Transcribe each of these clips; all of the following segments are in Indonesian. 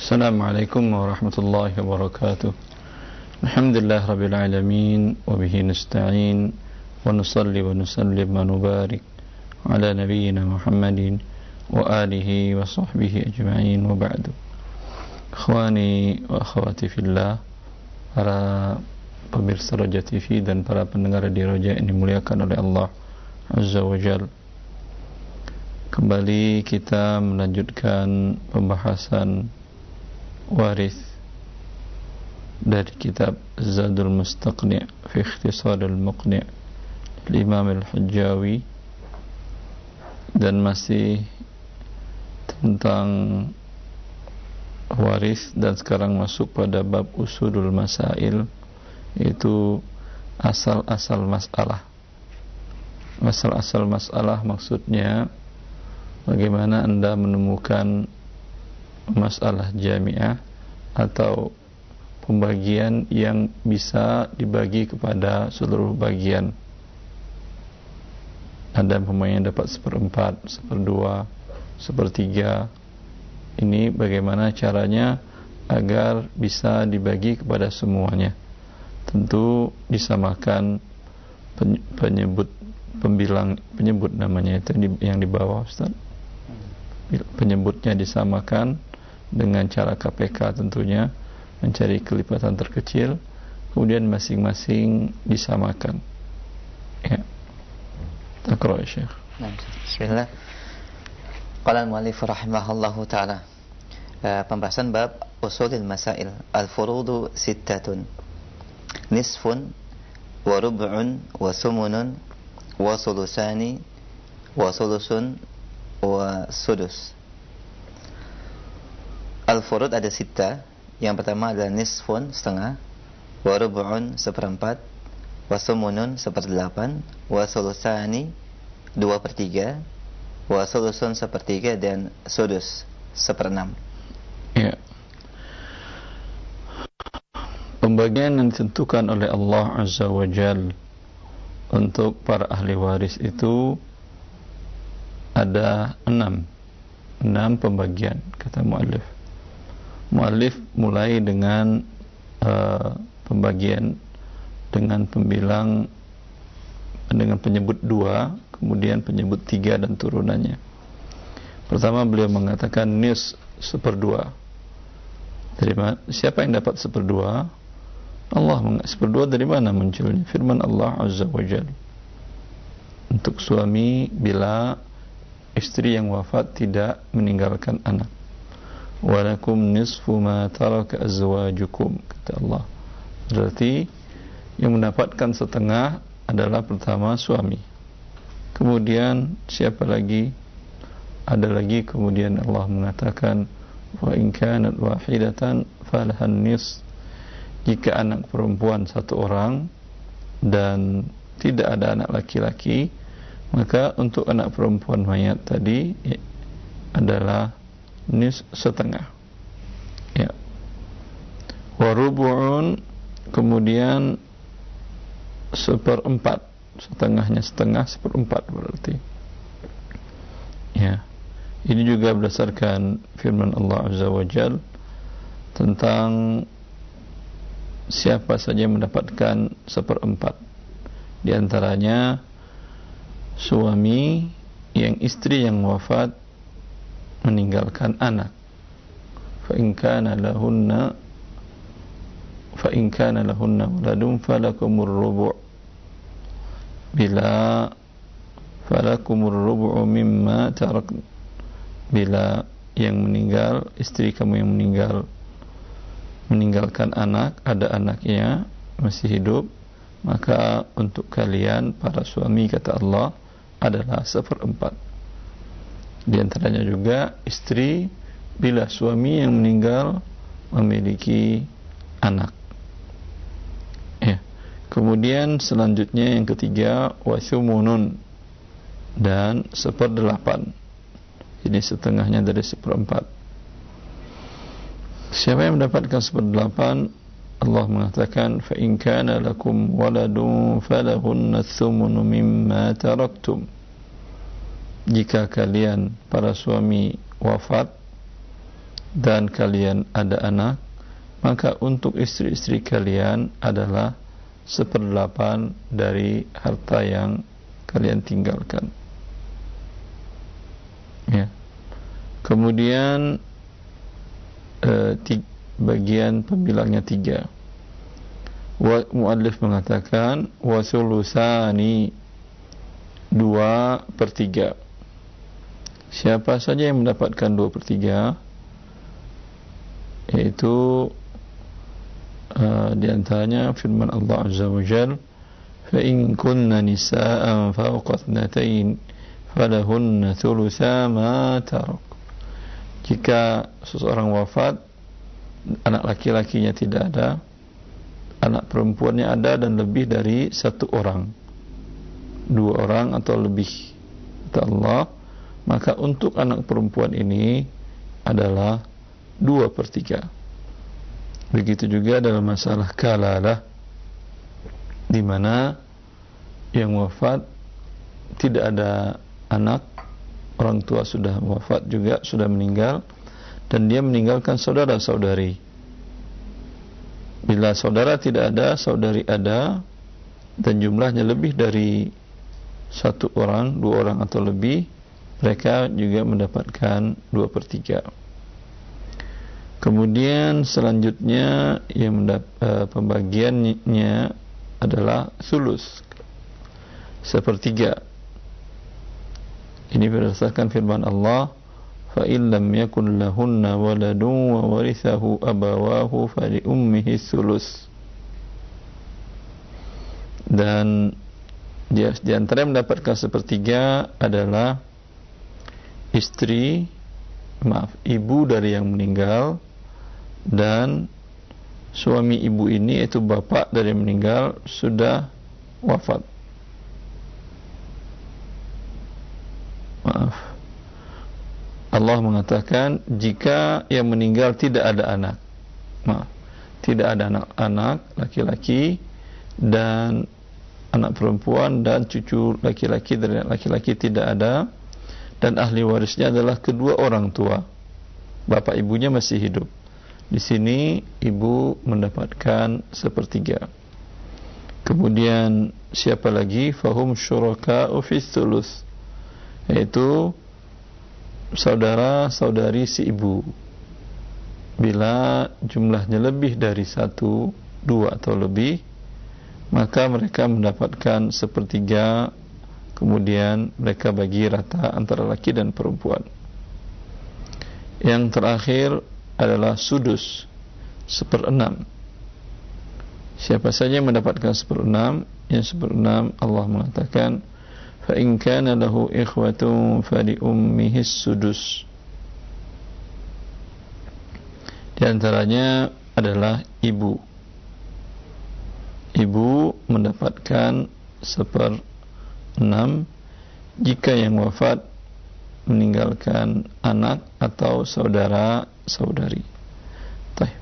Assalamualaikum warahmatullahi wabarakatuh. Alhamdulillah rabbil alamin wa bihi nasta'in wa nusalli wa nusallim wa nubarik ala nabiyyina Muhammadin wa alihi wa sahbihi ajma'in wa ba'du. Ikhwani wa akhwati fillah, para pemirsa Roja TV dan para pendengar di Roja ini dimuliakan oleh Allah Azza wa Jalla. Kembali kita melanjutkan pembahasan waris dari kitab Zadul Mustaqni' fi Ikhtisaril Muqni' Imam Al-Hajjawi, dan masih tentang waris, dan sekarang masuk pada bab usulul masail, yaitu asal-asal masalah. Asal-asal masalah maksudnya bagaimana Anda menemukan masalah jami'ah atau pembagian yang bisa dibagi kepada seluruh bagian. Ada pembagian dapat 1/4, 1/2, 1/3. Ini bagaimana caranya agar bisa dibagi kepada semuanya. Tentu disamakan penyebut namanya itu yang di bawah, Ustaz. Penyebutnya disamakan dengan cara KPK, tentunya mencari kelipatan terkecil, kemudian masing-masing disamakan. Ya. Taqra ya Syekh. Bismillah. Qala al-muallif rahimahullahu taala. Pembahasan bab usulil masail. Al-furudu sittatun. Nisfun wa rub'un wa sumunun wa sulusani wa sulusun wa sudus. Al-furud ada sita. Yang pertama adalah nisfun, setengah, wa rubu'un, 1/4, wa sumunun, 1/8, wa sulusani, 2/3, wa sulusun, 1/3, dan sudus, 1/6. Ya. Pembagian yang ditentukan oleh Allah Azza wa Jal untuk para ahli waris itu ada 6 pembagian, kata muallif. Muallif mulai dengan pembagian dengan penyebut 2, kemudian penyebut 3 dan turunannya. Pertama beliau mengatakan nis 1/2. Dari mana? Siapa yang dapat 1/2? Allah. 1/2 dari mana munculnya? Firman Allah Azza wa Jalla. Untuk suami bila istri yang wafat tidak meninggalkan anak. Walakum nisfu ma taraka azwajukum, kata Allah. Berarti yang mendapatkan setengah adalah pertama suami. Kemudian siapa lagi? Ada lagi, kemudian Allah mengatakan wa in kanat wahidatan falahan nis. Jika anak perempuan 1 orang dan tidak ada anak laki-laki, maka untuk anak perempuan mayat tadi adalah nis 1/2. Ya. Wa rubu'un, kemudian 1/4. Setengahnya setengah, 1/4 berarti. Ya. Ini juga berdasarkan firman Allah Azza wa Jal tentang siapa saja yang mendapatkan 1/4. Di antaranya suami yang istri yang wafat meninggalkan anak. Fa in kana lahunna waladun falakumur rubu'. Bila falakumur rubu' mimma tarak. Bila yang meninggal, istri kamu yang meninggalkan anak, ada anaknya masih hidup, maka untuk kalian para suami, kata Allah, adalah 1/4. Di antaranya juga istri bila suami yang meninggal memiliki anak. Ya. Kemudian selanjutnya yang ketiga wasumunun, dan 1/8. Ini setengahnya dari 1/4. Siapa yang mendapatkan 1/8? Allah mengatakan fa in kana lakum waladun falahunna thumunu mimma taraktum. Jika kalian para suami wafat dan kalian ada anak, maka untuk istri-istri kalian adalah 1/8 dari harta yang kalian tinggalkan. Ya. Kemudian bagian pembilangnya 3. Muallif mengatakan wasulusani 2/3. Siapa saja yang mendapatkan 2/3, yaitu di antaranya firman Allah Azza wa Jalla, fa in kunna nisaa'an fawqa ithnatayn falahunna thulutsa ma tarak. Jika seseorang wafat, anak laki-lakinya tidak ada, anak perempuannya ada dan lebih dari 1 orang, 2 orang atau lebih, kata Allah, maka untuk anak perempuan ini adalah 2/3. Begitu juga dalam masalah kalalah, di mana yang wafat tidak ada anak, orang tua sudah wafat juga, sudah meninggal, dan dia meninggalkan saudara-saudari. Bila saudara tidak ada, saudari ada, dan jumlahnya lebih dari 1 orang, 2 orang atau lebih, mereka juga mendapatkan 2/3. Kemudian selanjutnya yang pembagiannya adalah sulus, 1/3. Ini berdasarkan firman Allah, fa in lam yakun lahunna waladun wa warithahu abawahu fa li ummihi sulus. Dan di antara yang mendapatkan 1/3 adalah ibu dari yang meninggal, dan suami ibu ini, yaitu bapak dari yang meninggal, sudah wafat. Allah mengatakan jika yang meninggal tidak ada anak, tidak ada anak laki-laki dan anak perempuan, dan cucu laki-laki dari anak laki-laki tidak ada, dan ahli warisnya adalah kedua orang tua, bapak ibunya masih hidup. Di sini ibu mendapatkan 1/3. Kemudian siapa lagi? Fahum syuraka'u fis sulus, yaitu saudara-saudari si ibu. Bila jumlahnya lebih dari 1, 2 atau lebih, maka mereka mendapatkan 1/3. Kemudian mereka bagi rata antara laki dan perempuan. Yang terakhir adalah sudus, 1/6. Siapa saja yang mendapatkan 1/6? Yang 1/6 Allah mengatakan, fa in kana lahu ikhwatun fali ummihi sudus. Di antaranya adalah ibu. Ibu mendapatkan 1/6 jika yang wafat meninggalkan anak atau saudara-saudari. Baik.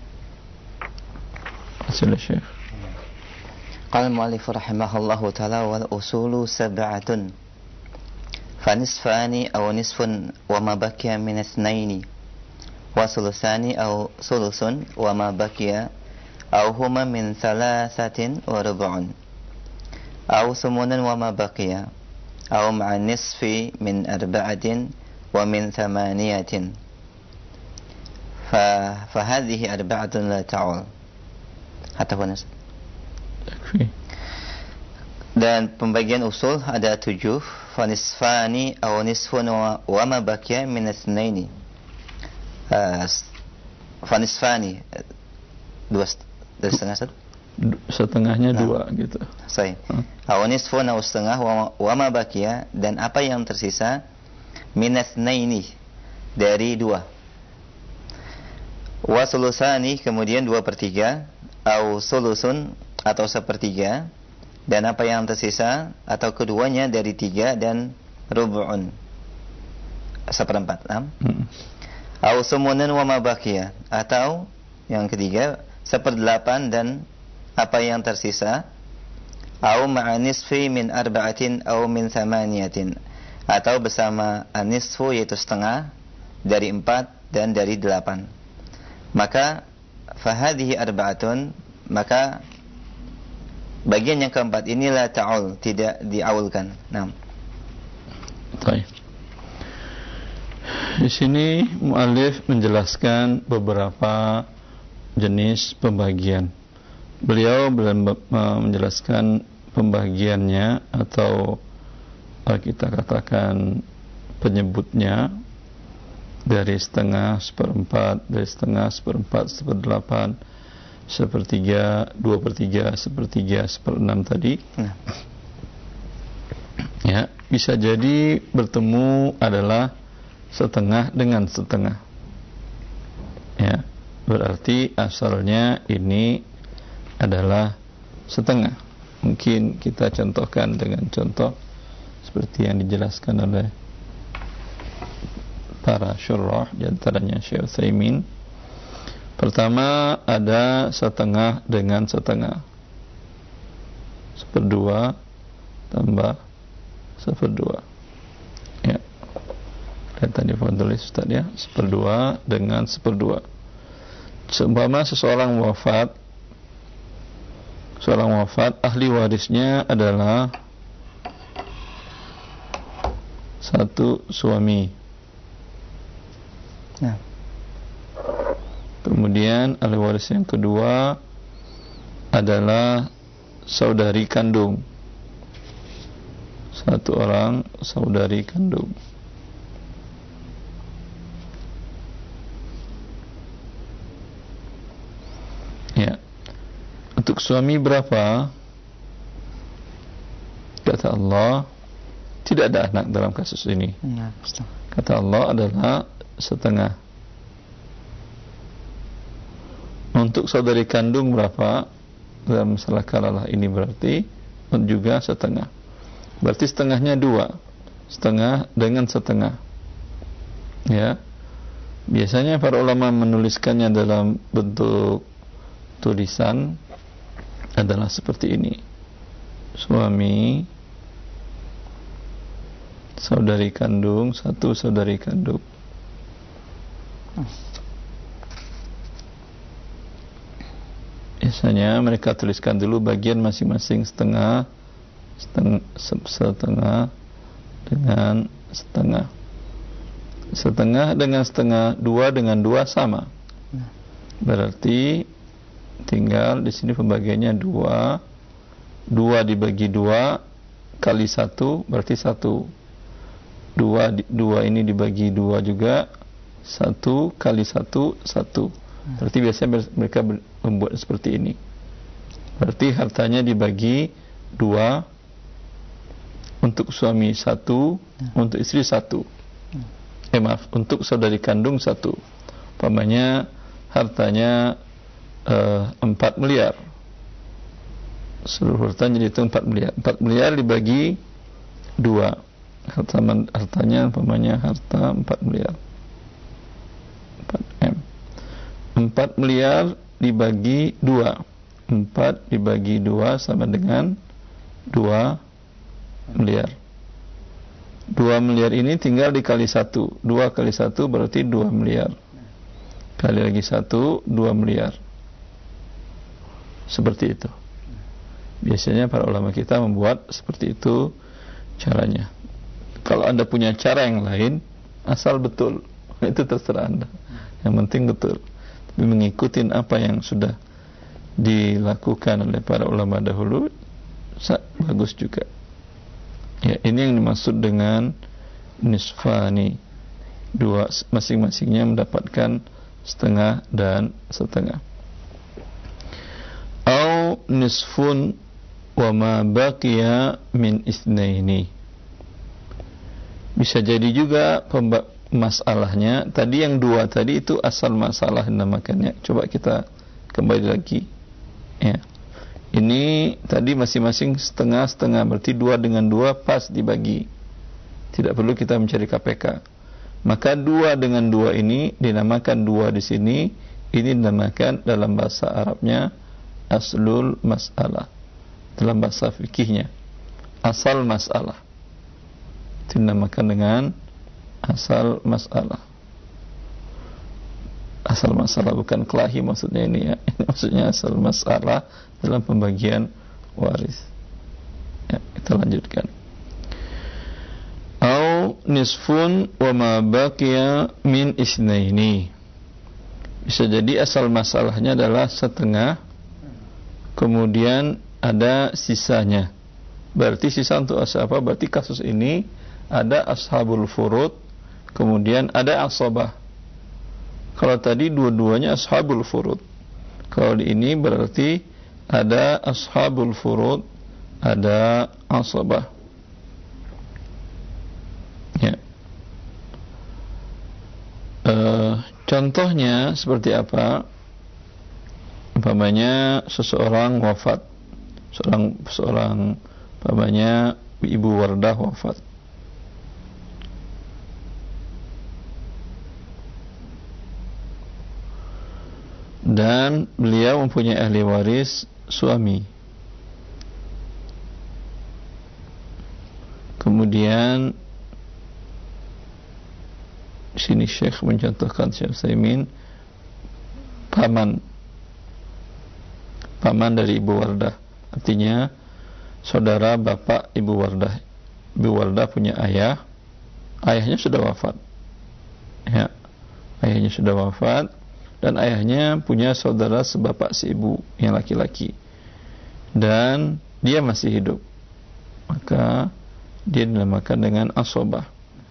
Silakan Syekh. Qala al-mu'allif rahimahullahu ta'ala wal usulu 7 fanisfani aw nisfun wa ma baqiya min ithnaini wa sulusani aw sulusun wa ma baqiya aw huma min 3 wa rub'un aw sumunun wa ma baqiya aw ma'a nisfi min 4 wa min 8 fa hadhihi 4 la ta'ul hatta hunas. Dan pembagian usul ada 7, fanisfani aw nisfun wa ma baqiya min itsnaini. Fanisfani 2,5 setengahnya 2 gitu. Sahih. Aw nisfun aw setengah wa ma baqiya, dan apa yang tersisa min itsnaini, dari 2. Wa sulusani, kemudian 2/3, aw sulusun atau 1/3, dan apa yang tersisa atau keduanya dari 3, dan rub'un 1/4. Aw sumunun wa ma baqiya, atau yang ketiga 1/8 dan apa yang tersisa. Aw ma'a nisfi min 4 aw min 8, atau bersama nisfu yaitu setengah dari 4 dan dari 8. Maka fahadhihi arba'atun, maka bagian yang keempat ini la ta'ul, tidak diaulkan. Nah. Baik. Di sini muallif menjelaskan beberapa jenis pembagian. Beliau menjelaskan pembagiannya atau kita katakan penyebutnya dari setengah, seperempat, dari setengah, seperempat, seperdelapan, sepertiga, 2/3, sepertiga, 1/6 tadi. Ya, bisa jadi bertemu adalah setengah dengan setengah. Ya, berarti asalnya ini adalah setengah. Mungkin kita contohkan dengan contoh seperti yang dijelaskan oleh para syurrah, di antaranya Syekh Utsaimin. Pertama ada setengah dengan setengah. 1/2 tambah 1/2. Ya. Dan tadi pun tulis Ustaz ya, 1/2 dengan 1/2. Seumpama seorang wafat, ahli warisnya adalah satu suami. Nah. Kemudian ahli waris yang kedua adalah saudari kandung. Satu orang saudari kandung. Ya. Untuk suami berapa? Kata Allah, tidak ada anak dalam kasus ini. Kata Allah adalah setengah. Untuk saudari kandung berapa? Dalam masalah kalalah ini berarti juga setengah. Berarti setengahnya 2. Setengah dengan setengah. Ya. Biasanya para ulama menuliskannya dalam bentuk tulisan adalah seperti ini. Suami, saudari kandung, satu saudari kandung. Biasanya mereka tuliskan dulu bagian masing-masing setengah dengan setengah. Setengah dengan setengah, 2 dengan 2 sama. Berarti tinggal di sini pembagiannya 2. 2 dibagi 2 kali 1 berarti 1. 2 ini dibagi 2 juga, 1 kali 1 1. Berarti biasanya mereka membuat seperti ini. Berarti hartanya dibagi 2, untuk suami 1, untuk istri 1. Untuk saudari kandung 1. Umpamanya hartanya 4 miliar. Seluruh hartanya jadi itu 4 miliar. 4 miliar dibagi 2. Hartanya umpamanya harta 4 miliar. 4M. 4 miliar dibagi 2. 4 dibagi 2 sama dengan 2 miliar. 2 miliar ini tinggal dikali 1. 2 kali 1 berarti 2 miliar. Kali lagi 1, 2 miliar. Seperti itu. Biasanya para ulama kita membuat seperti itu caranya. Kalau Anda punya cara yang lain, asal betul, itu terserah Anda. Yang penting betul. Tapi mengikuti apa yang sudah dilakukan oleh para ulama dahulu, bagus juga. Ya, ini yang dimaksud dengan nisfani. 2 masing-masingnya mendapatkan setengah dan setengah. Au nisfun wa ma baqiya min itsnaini. Bisa jadi juga masalahnya tadi yang 2 tadi itu asal masalah dinamakannya. Coba kita kembali lagi. Ya. Ini tadi masing-masing setengah-setengah, berarti 2 dengan 2 pas dibagi. Tidak perlu kita mencari KPK. Maka 2 dengan 2 ini dinamakan 2 di sini. Ini dinamakan dalam bahasa Arabnya aslul mas'alah. Dalam bahasa fikihnya asal masalah. Dinamakan dengan asal masalah. asal masalah, bukan kelahi maksudnya ini ya. Ini maksudnya asal masalah dalam pembagian waris. Ya, kita lanjutkan. Au nisfun wa ma baqiya min isnaini. Bisa jadi asal masalahnya adalah setengah, kemudian ada sisanya. Berarti sisa untuk apa? Berarti kasus ini ada ashabul furud, kemudian ada asabah. Kalau tadi dua-duanya ashabul furud. Kalau di ini berarti ada ashabul furud, ada asabah. Ya. Contohnya seperti apa? Umpamanya seseorang wafat, seorang umpamanya Ibu Wardah wafat. Dan beliau mempunyai ahli waris suami. Kemudian sini Syekh mencontohkan, Syekh Utsaimin, paman dari Ibu Wardah, artinya saudara bapak Ibu Wardah. Ibu Wardah punya ayahnya sudah wafat. Ya, ayahnya sudah wafat. Dan ayahnya punya saudara sebapak si ibu yang laki-laki, dan dia masih hidup, maka dia dinamakan dengan asobah.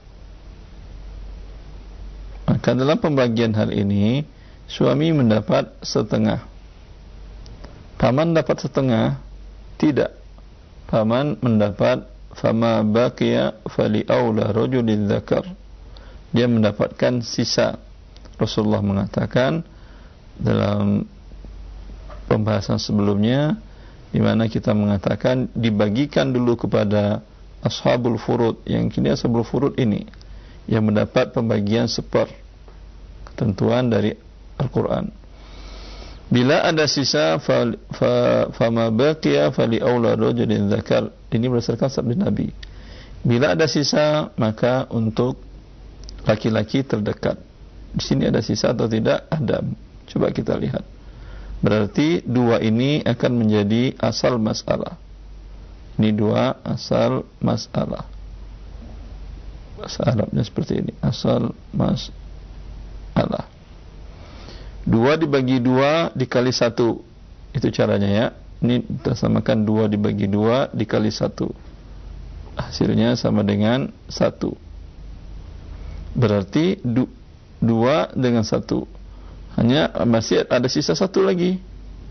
Maka dalam pembagian hal ini, suami mendapat setengah, paman dapat setengah. Tidak, paman mendapat fama baqiya fali aula rajulin dzakar. Dia mendapatkan sisa. Rasulullah mengatakan dalam pembahasan sebelumnya, di mana kita mengatakan dibagikan dulu kepada ashabul furud, yang kini ashabul furud ini yang mendapat pembagian seper, ketentuan dari Al-Quran. Bila ada sisa, fama baqiya fali aula rajulin dzakar. Ini berdasarkan sabda Nabi. Bila ada sisa, maka untuk laki-laki terdekat. Di sini ada sisa atau tidak? Ada. Coba kita lihat. Berarti dua ini akan menjadi asal masalah. Ini dua asal masalah. Bahasa Arabnya seperti ini. Asal masalah. Dua dibagi dua dikali satu. Itu caranya ya. Ini kita samakan dua dibagi dua dikali satu. Hasilnya sama dengan satu. Berarti dua dengan satu, hanya masih ada sisa satu lagi.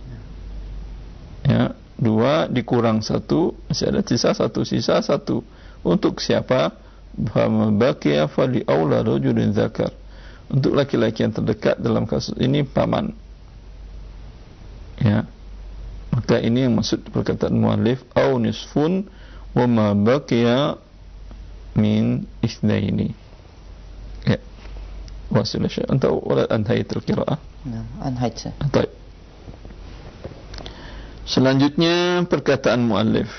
Ya, dua dikurang satu, masih ada sisa satu. Untuk siapa? Baqiya fali aula rajulin dzakar. Untuk laki-laki yang terdekat dalam kasus ini paman. Ya. Maka ini yang maksud perkataan muallif au nisfun wa ma baqiya min itsnaini. Ya. واصل شيء أنت ولا أنهيت القراءة؟ نعم أنهيت. طيب. Selanjutnya perkataan muallif.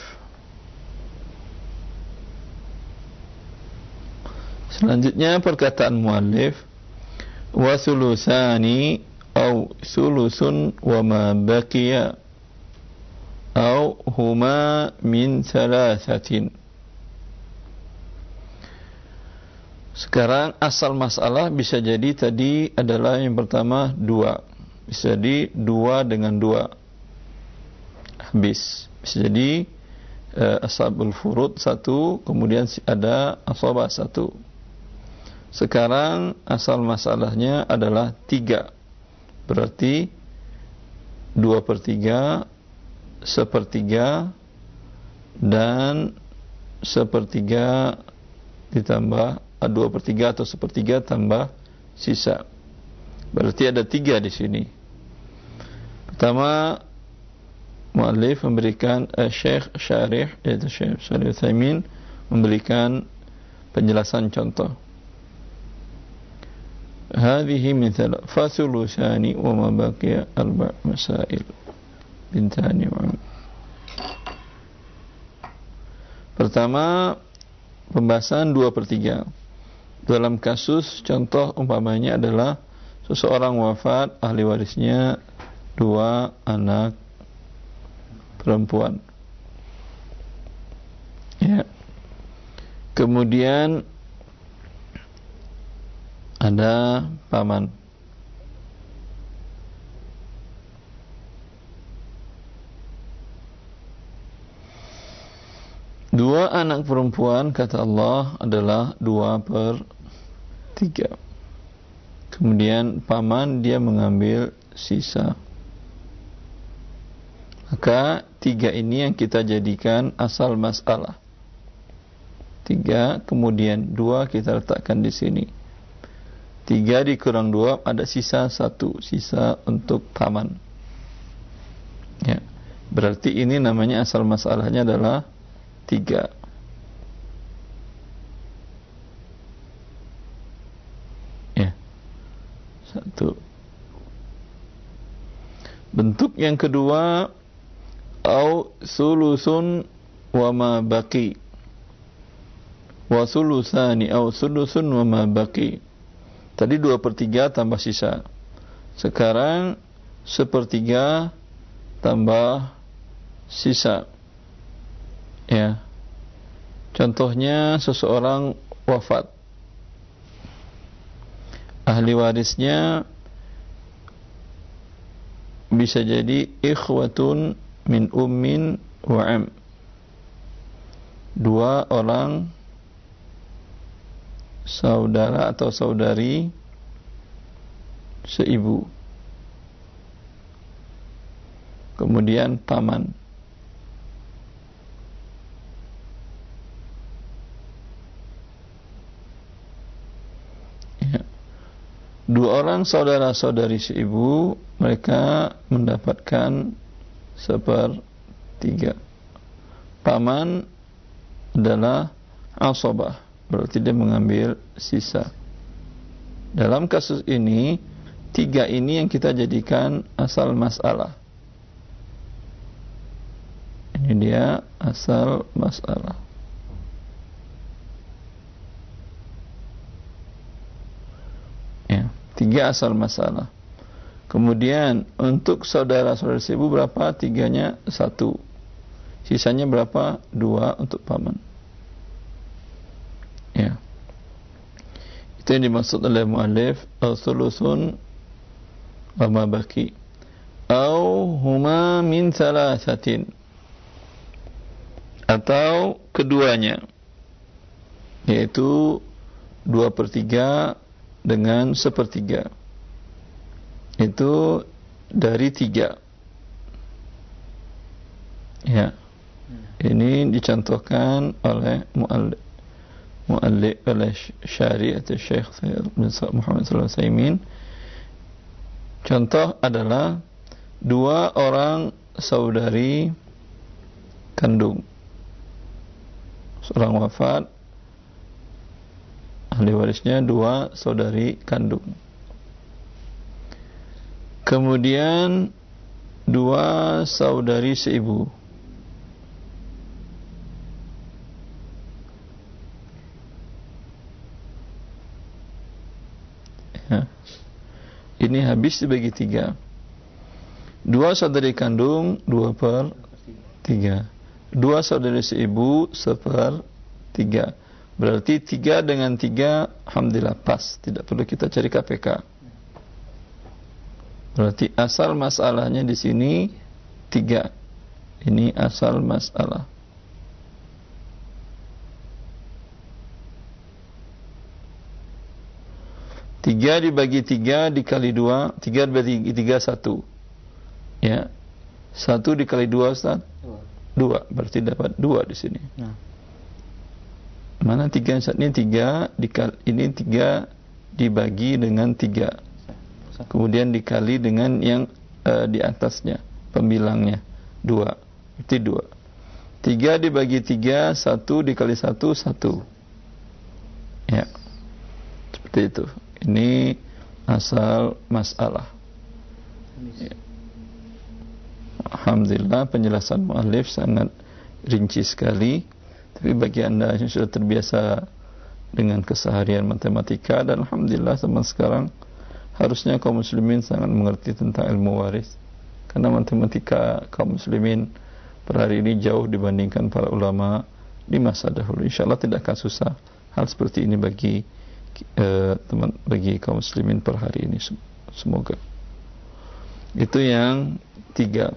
Wa thulusani au thulusun wa ma baqiya au huma min thalathatin. Sekarang asal masalah bisa jadi tadi adalah yang pertama dua, bisa jadi dua dengan dua habis, bisa jadi ashabul furud satu, kemudian ada asabah satu. Sekarang asal masalahnya adalah tiga, berarti 2/3, 1/3 dan 1/3 ditambah 2/3 atau 1/3 tambah sisa. Berarti ada 3 di sini. Pertama, muallif memberikan Syekh Syarih, yaitu Syekh Shalih Utsaimin, memberikan penjelasan contoh. Hadhihi mithal fasulusani wa ma baqiya 4 masail bintani wa. Pertama, pembahasan 2/3. Dalam kasus contoh umpamanya adalah seseorang wafat, ahli warisnya 2 anak perempuan. Ya. Kemudian ada paman. Dua anak perempuan, kata Allah, adalah 2/3. Kemudian paman dia mengambil sisa. Maka 3 ini yang kita jadikan asal masalah. 3, kemudian 2 kita letakkan di sini. 3 dikurang 2 ada sisa 1, sisa untuk paman. Ya. Berarti ini namanya asal masalahnya adalah 3. Ya. 1. Bentuk yang kedua, au sulusun wa ma baqi. Wa sulusani au sulusun wa ma baqi. Tadi 2/3 tambah sisa. Sekarang 1/3 tambah sisa. Ya. Contohnya seseorang wafat. Ahli warisnya bisa jadi ikhwatun min ummin wa am. 2 orang saudara atau saudari seibu. Kemudian paman. Ya. 2 orang saudara-saudari seibu, mereka mendapatkan 1/3. Paman adalah asabah, berarti dia mengambil sisa. Dalam kasus ini 3 ini yang kita jadikan asal masalah. Ini dia asal masalah. Ya, 3 asal masalah. Kemudian untuk saudara-saudara seibu berapa? 3-nya 1. Sisanya berapa? 2 untuk paman. Ya. Itu yang dimaksud oleh muallif al-thuluthun wa ma baqi. Au huma min thalathatin. Atau keduanya. Yaitu 2/3 dengan 1/3. Itu dari 3. Ya. Ini dicontohkan oleh muallif oleh syari' atau Syekh Muhammad sallallahu alaihi wasallam. Contoh adalah 2 orang saudari kandung. Seorang wafat, ahli warisnya 2 saudari kandung. Kemudian 2 saudari seibu. Ya. Ini habis dibagi 3. 2 saudari kandung 2/3. 2 saudari seibu 1/3. Berarti 3 dengan 3 alhamdulillah pas, tidak perlu kita cari KPK. Berarti asal masalahnya di sini 3. Ini asal masalah. Tiga dibagi 3 dikali 2, 3 dibagi 3 1. Ya. 1 dikali 2 Ustaz? 2. Berarti dapat 2 di sini. Nah. Mana 3 Ustaz? Ini 3 dikali, ini 3 dibagi dengan 3. Kemudian dikali dengan yang di atasnya, pembilangnya 2. Berarti 2. 3 dibagi 3, 1 dikali 1, 1. Ya. Seperti itu. Ini asal masalah. Ya. Alhamdulillah penjelasan muallif sangat rinci sekali. Tapi bagi anda yang sudah terbiasa dengan keseharian matematika, dan alhamdulillah zaman sekarang harusnya kaum muslimin sangat mengerti tentang ilmu waris, karena matematika kaum muslimin per hari ini jauh dibandingkan para ulama di masa dahulu. InsyaAllah tidak akan susah hal seperti ini bagi bagi kaum muslimin per hari ini. Semoga. Itu yang 3.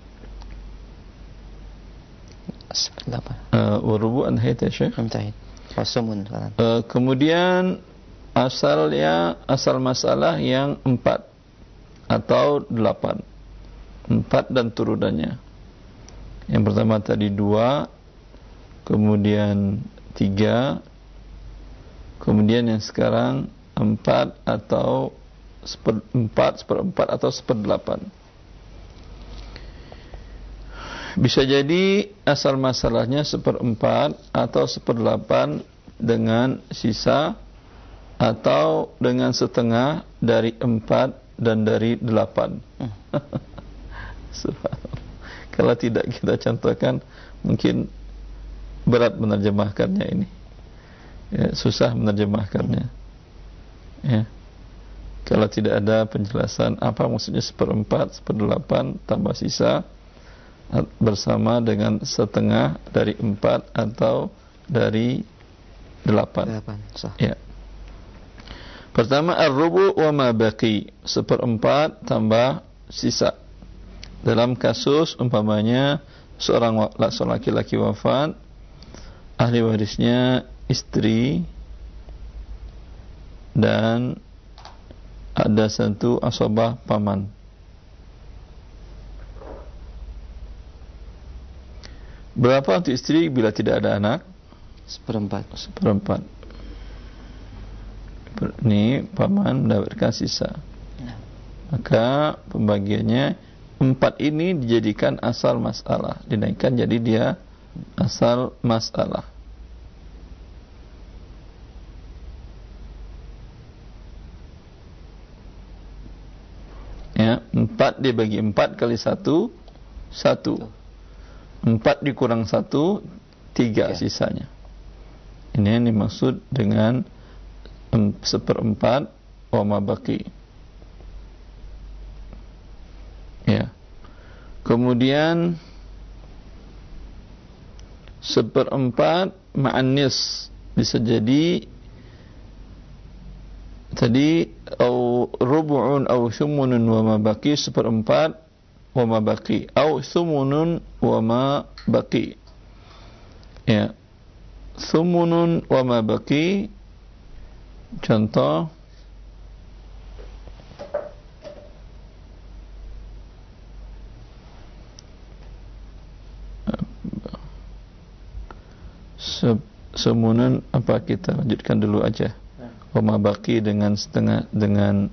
Warubu anhait ya Syekh. Kemudian asal masalah yang 4 atau 8. 4 dan turunannya. Yang pertama tadi 2, kemudian 3, kemudian yang sekarang 4 atau 4/4 atau 1/8. Bisa jadi asal masalahnya 1/4 atau 1/8 dengan sisa, atau dengan setengah dari 4 dan dari 8. Kalau tidak kita contohkan, mungkin berat menerjemahkannya ini. Ya, susah menerjemahkannya. Ya. Kalau tidak ada penjelasan apa maksudnya 1/4, 1/8 tambah sisa bersama dengan setengah dari 4 atau dari 8. Ya. Pertama, ar-rubu wa ma baqi, 1/4 tambah sisa. Dalam kasus umpamanya seorang laki-laki wafat, ahli warisnya istri dan ada satu asabah paman. Berapa untuk istri bila tidak ada anak? 1/4. Ini paman mendapatkan sisa. Maka pembagiannya 4 ini dijadikan asal masalah, dinaikkan jadi dia asal masalah. Ya, 4 dibagi 4 kali 1, 1. 4 dikurang 1, 3 sisanya. Ini yang dimaksud dengan 1/4 wa ma baqi. Ya. Kemudian 1/4 ma'an nis, bisa jadi tadi au rubu'un au thumunun wa ma baqi, 1/4 wa ma baqi, au thumunun wa ma baqi. Ya. Thumunun wa ma baqi, contoh semunun, apa kita lanjutkan dulu aja. Wama baki dengan setengah, dengan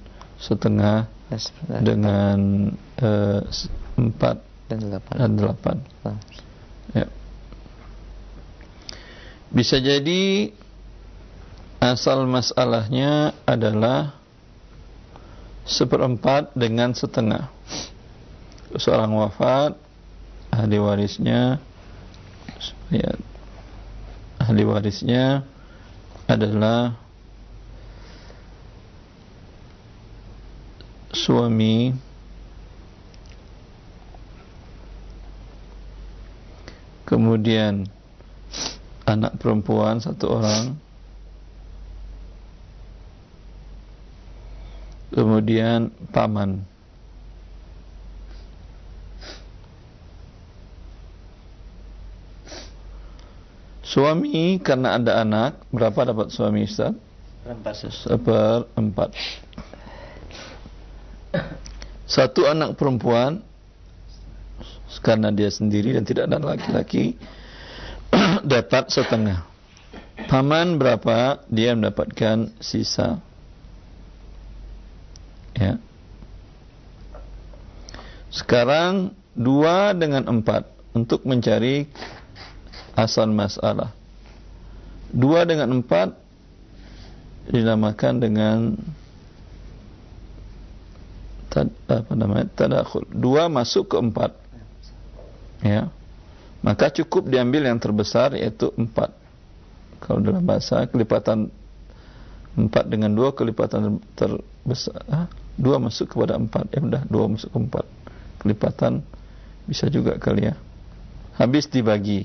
4 dan 8. Ya. Bisa jadi asal masalahnya adalah 1/4 dengan setengah. Seorang wafat, ahli warisnya, ya, ahli warisnya adalah suami, kemudian anak perempuan 1 orang, kemudian paman. Suami karena ada anak, berapa dapat suami Ustaz? 1/4. 1 anak perempuan karena dia sendiri dan tidak ada laki-laki dapat setengah. Paman berapa? Dia mendapatkan sisa. Ya. Sekarang 2 dengan 4 untuk mencari asal masalah. 2 dengan 4 dinamakan dengan tadakhul. 2 masuk ke 4. Ya. Maka cukup diambil yang terbesar, yaitu 4. Kalau dalam bahasa kelipatan 4 dengan 2, kelipatan besar, 2 masuk kepada 4. Udah 2 masuk ke 4. Kelipatan bisa juga kali ya. Habis dibagi.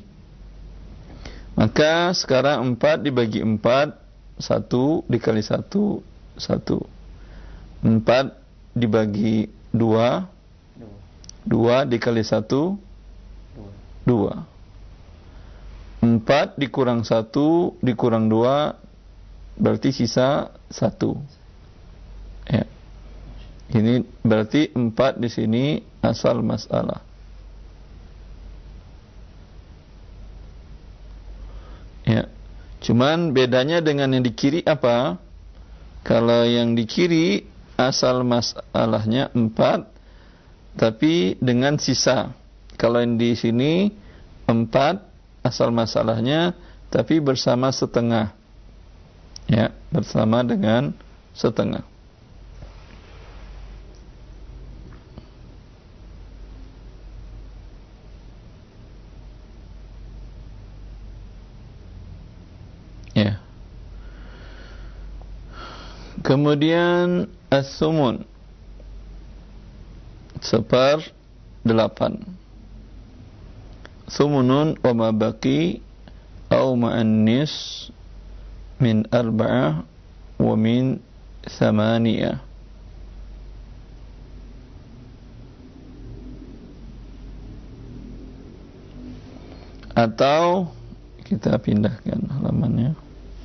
Maka sekarang 4 dibagi 4, 1 dikali 1, 1. 4 dibagi 2, 2 dikali 1, 2. 4 dikurang 1 dikurang 2 berarti sisa 1. Ya. Ini berarti 4 di sini asal masalah. Ya. Cuman bedanya dengan yang di kiri apa? Kalau yang di kiri asal masalahnya 4 tapi dengan sisa. Kalau yang di sini 4 asal masalahnya tapi bersama setengah. Ya, bersama dengan setengah. Ya. Kemudian as-sumun 1/8. Sumunun wa ma baqi au ma'an nis min 4 wa min 8. Atau kita pindahkan halamannya.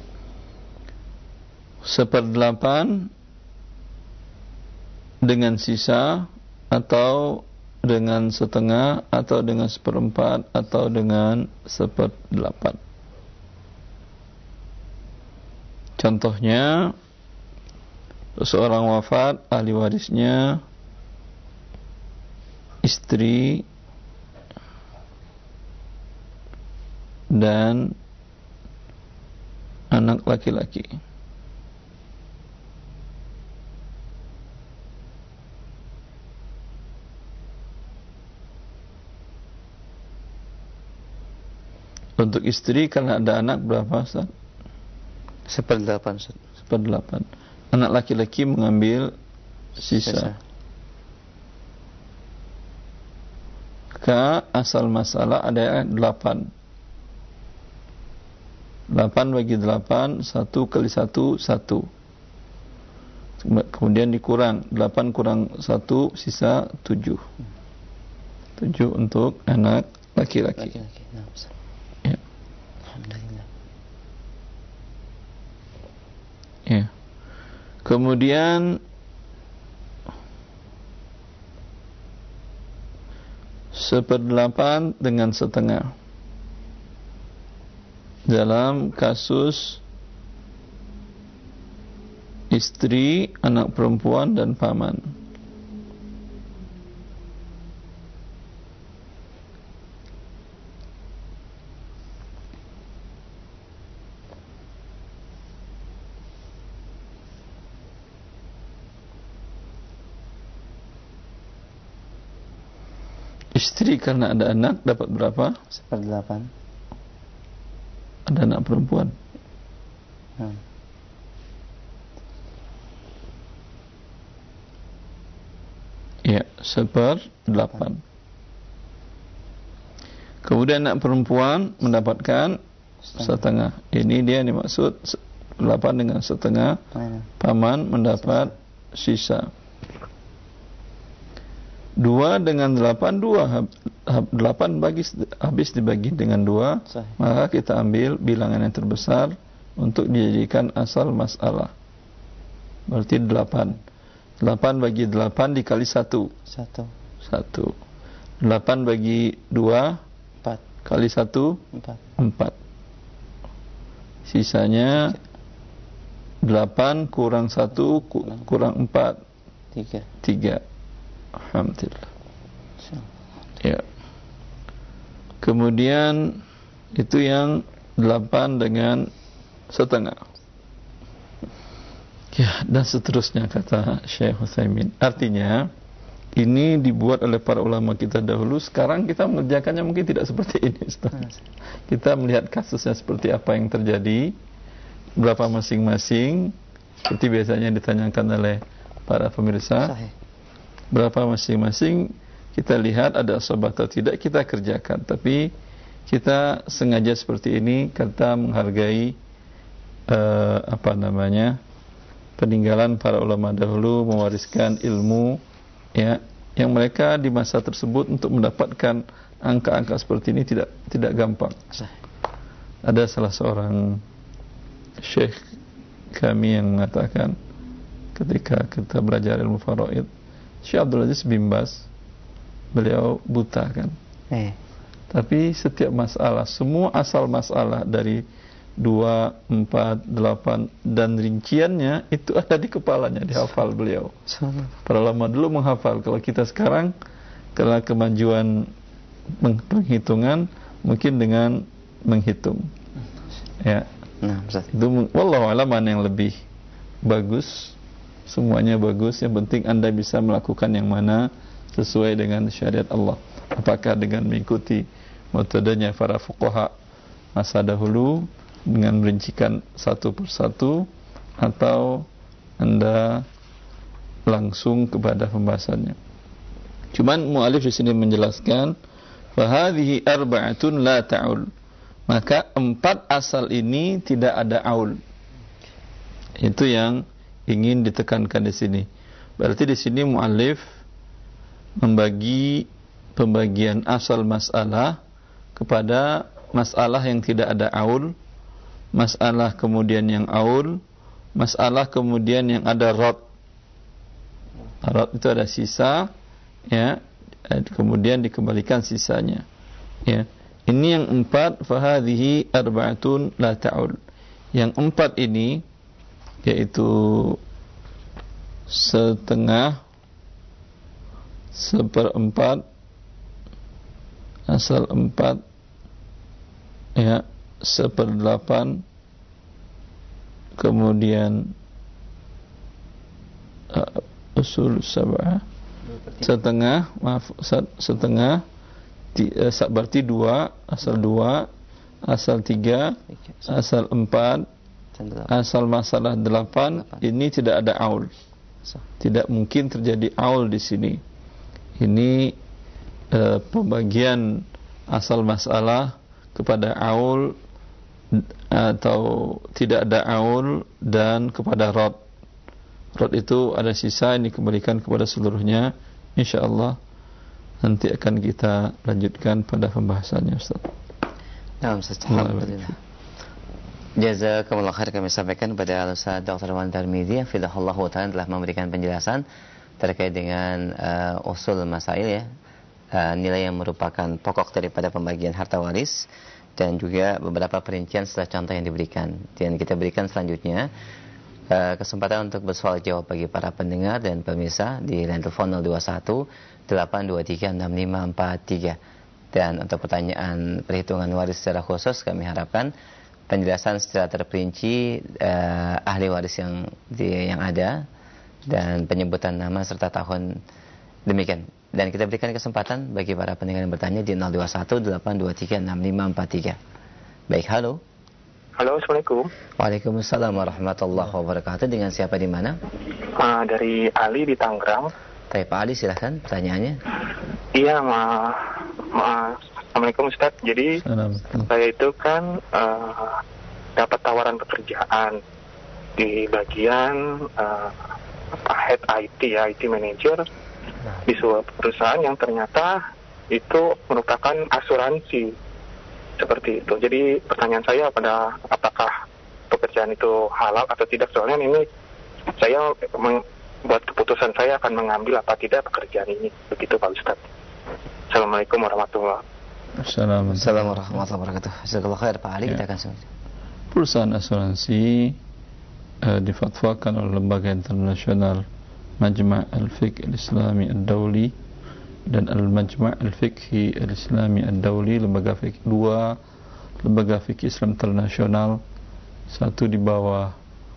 1/8 dengan sisa, atau dengan setengah, atau dengan 1/4, atau dengan 1/8. Contohnya, seorang wafat, ahli warisnya istri dan anak laki-laki. Untuk istri karena ada anak berapa, Ustaz? 1/8, Ustaz. 1/8. Anak laki-laki mengambil sisa. Maka asal masalah ada 8. 8 bagi 8, 1 kali 1, 1. Kemudian dikurang, 8 kurang 1, sisa 7. 7 untuk anak laki-laki. Ya. Alhamdulillah. Ya. Kemudian 1/8 dengan setengah. Dalam kasus istri, anak perempuan, dan paman. Istri karena ada anak dapat berapa? 1/8. Ada anak perempuan. Ya, 1/8. Kemudian anak perempuan mendapatkan setengah. Ini dia yang dimaksud 8 dengan setengah. Paman mendapat sisa. 2 dengan 8, 8 habis dibagi dengan 2, maka kita ambil bilangan yang terbesar untuk dijadikan asal masalah. Berarti 8. 8 bagi 8 dikali 1. 1. 8 bagi 2 4 kali 1 4. Sisanya 8 kurang 1 kurang 4 3. Alhamdulillah. Ya. Kemudian itu yang 8 dengan setengah. Ya, dan seterusnya kata Syekh Utsaimin. Artinya ini dibuat oleh para ulama kita dahulu. Sekarang kita mengerjakannya mungkin tidak seperti ini, Ustaz. Kita melihat kasusnya seperti apa yang terjadi, berapa masing-masing. Seperti biasanya ditanyakan oleh para pemirsa? Sahih. Berapa masing-masing kita lihat ada sobat atau tidak, kita kerjakan. Tapi kita sengaja seperti ini karena menghargai peninggalan para ulama dahulu, mewariskan ilmu ya, yang mereka di masa tersebut untuk mendapatkan angka-angka seperti ini tidak gampang. Ada salah seorang syekh kami yang mengatakan ketika kita belajar ilmu faraid, Syekh Abdul Aziz bin Baz, beliau buta kan, tapi setiap masalah, semua asal masalah dari 2, 4, 8 dan rinciannya itu ada di kepalanya, dihafal beliau. Para ulama dulu menghafal. Kalau kita sekarang karena kemajuan penghitungan mungkin dengan menghitung. Ya. Nah, itu wallahu a'lam yang lebih bagus. Semuanya bagus, yang penting Anda bisa melakukan yang mana sesuai dengan syariat Allah. Apakah dengan mengikuti metodenya para fuqaha masa dahulu dengan merincikan satu persatu, atau Anda langsung kepada pembahasannya. Cuman mu'alif di sini menjelaskan fahadhihi arba'atun la ta'ul, maka 4 asal ini tidak ada aul. Itu yang ingin ditekankan di sini. Berarti di sini mu'alif membagi pembagian asal masalah kepada masalah yang tidak ada aul, masalah kemudian yang aul, masalah kemudian yang ada rad. Rad itu ada sisa, ya, kemudian dikembalikan sisanya. Ya. Ini yang 4, fahadhihi arba'atun la ta'ul. Yang 4 ini yaitu setengah, seperempat, asal 4, ya, 1/8, kemudian usul 7, setengah, berarti 2, asal 2, asal 3, asal 4, asal masalah 8. Ini tidak ada aul. Tidak mungkin terjadi aul di sini. Ini pembagian asal masalah kepada aul atau tidak ada aul, dan kepada rad. Rad itu ada sisa, ini kembalikan kepada seluruhnya. InsyaAllah nanti akan kita lanjutkan pada pembahasannya, Ustaz. Alhamdulillah. Jazakumullah khair, kami sampaikan kepada Al-Ustaz Dr. Wan Tarmizi hafizahullahu ta'ala telah memberikan penjelasan terkait dengan usul masail, ya, nilai yang merupakan pokok daripada pembagian harta waris, dan juga beberapa perincian setelah contoh yang diberikan. Dan kita berikan selanjutnya kesempatan untuk bersoal jawab bagi para pendengar dan pemirsa di line telepon 021 823 6543. Dan untuk pertanyaan perhitungan waris secara khusus, kami harapkan penjelasan secara terperinci ahli waris yang ada, dan penyebutan nama serta tahun, demikian. Dan kita berikan kesempatan bagi para pendengar yang bertanya di 021 823 6543. Baik, halo. Halo, Assalamualaikum. Waalaikumsalam warahmatullahi wabarakatuh. Dengan siapa di mana? Dari Ali di Tangerang. Pak Ali, silahkan pertanyaannya. Iya, Assalamualaikum Ustaz. Jadi saya itu kan dapat tawaran pekerjaan di bagian head IT, ya, IT manager di sebuah perusahaan yang ternyata itu merupakan asuransi, seperti itu. Jadi pertanyaan saya apakah pekerjaan itu halal atau tidak? Soalnya ini saya buat keputusan saya akan mengambil apa tidak pekerjaan ini. Begitu Pak Ustaz. Assalamualaikum warahmatullahi wabarakatuh. Assalamualaikum warahmatullahi wabarakatuh. Jazakallahu khair Pak Ali, kita akan perusahaan asuransi difatwakan oleh lembaga internasional Majma' al-Fiqh al-Islami ad-Dawli dan Al-Majma' al-Fiqhi al-Islami ad-Dawli, lembaga fikih, 2 lembaga fikih Islam internasional, satu di bawah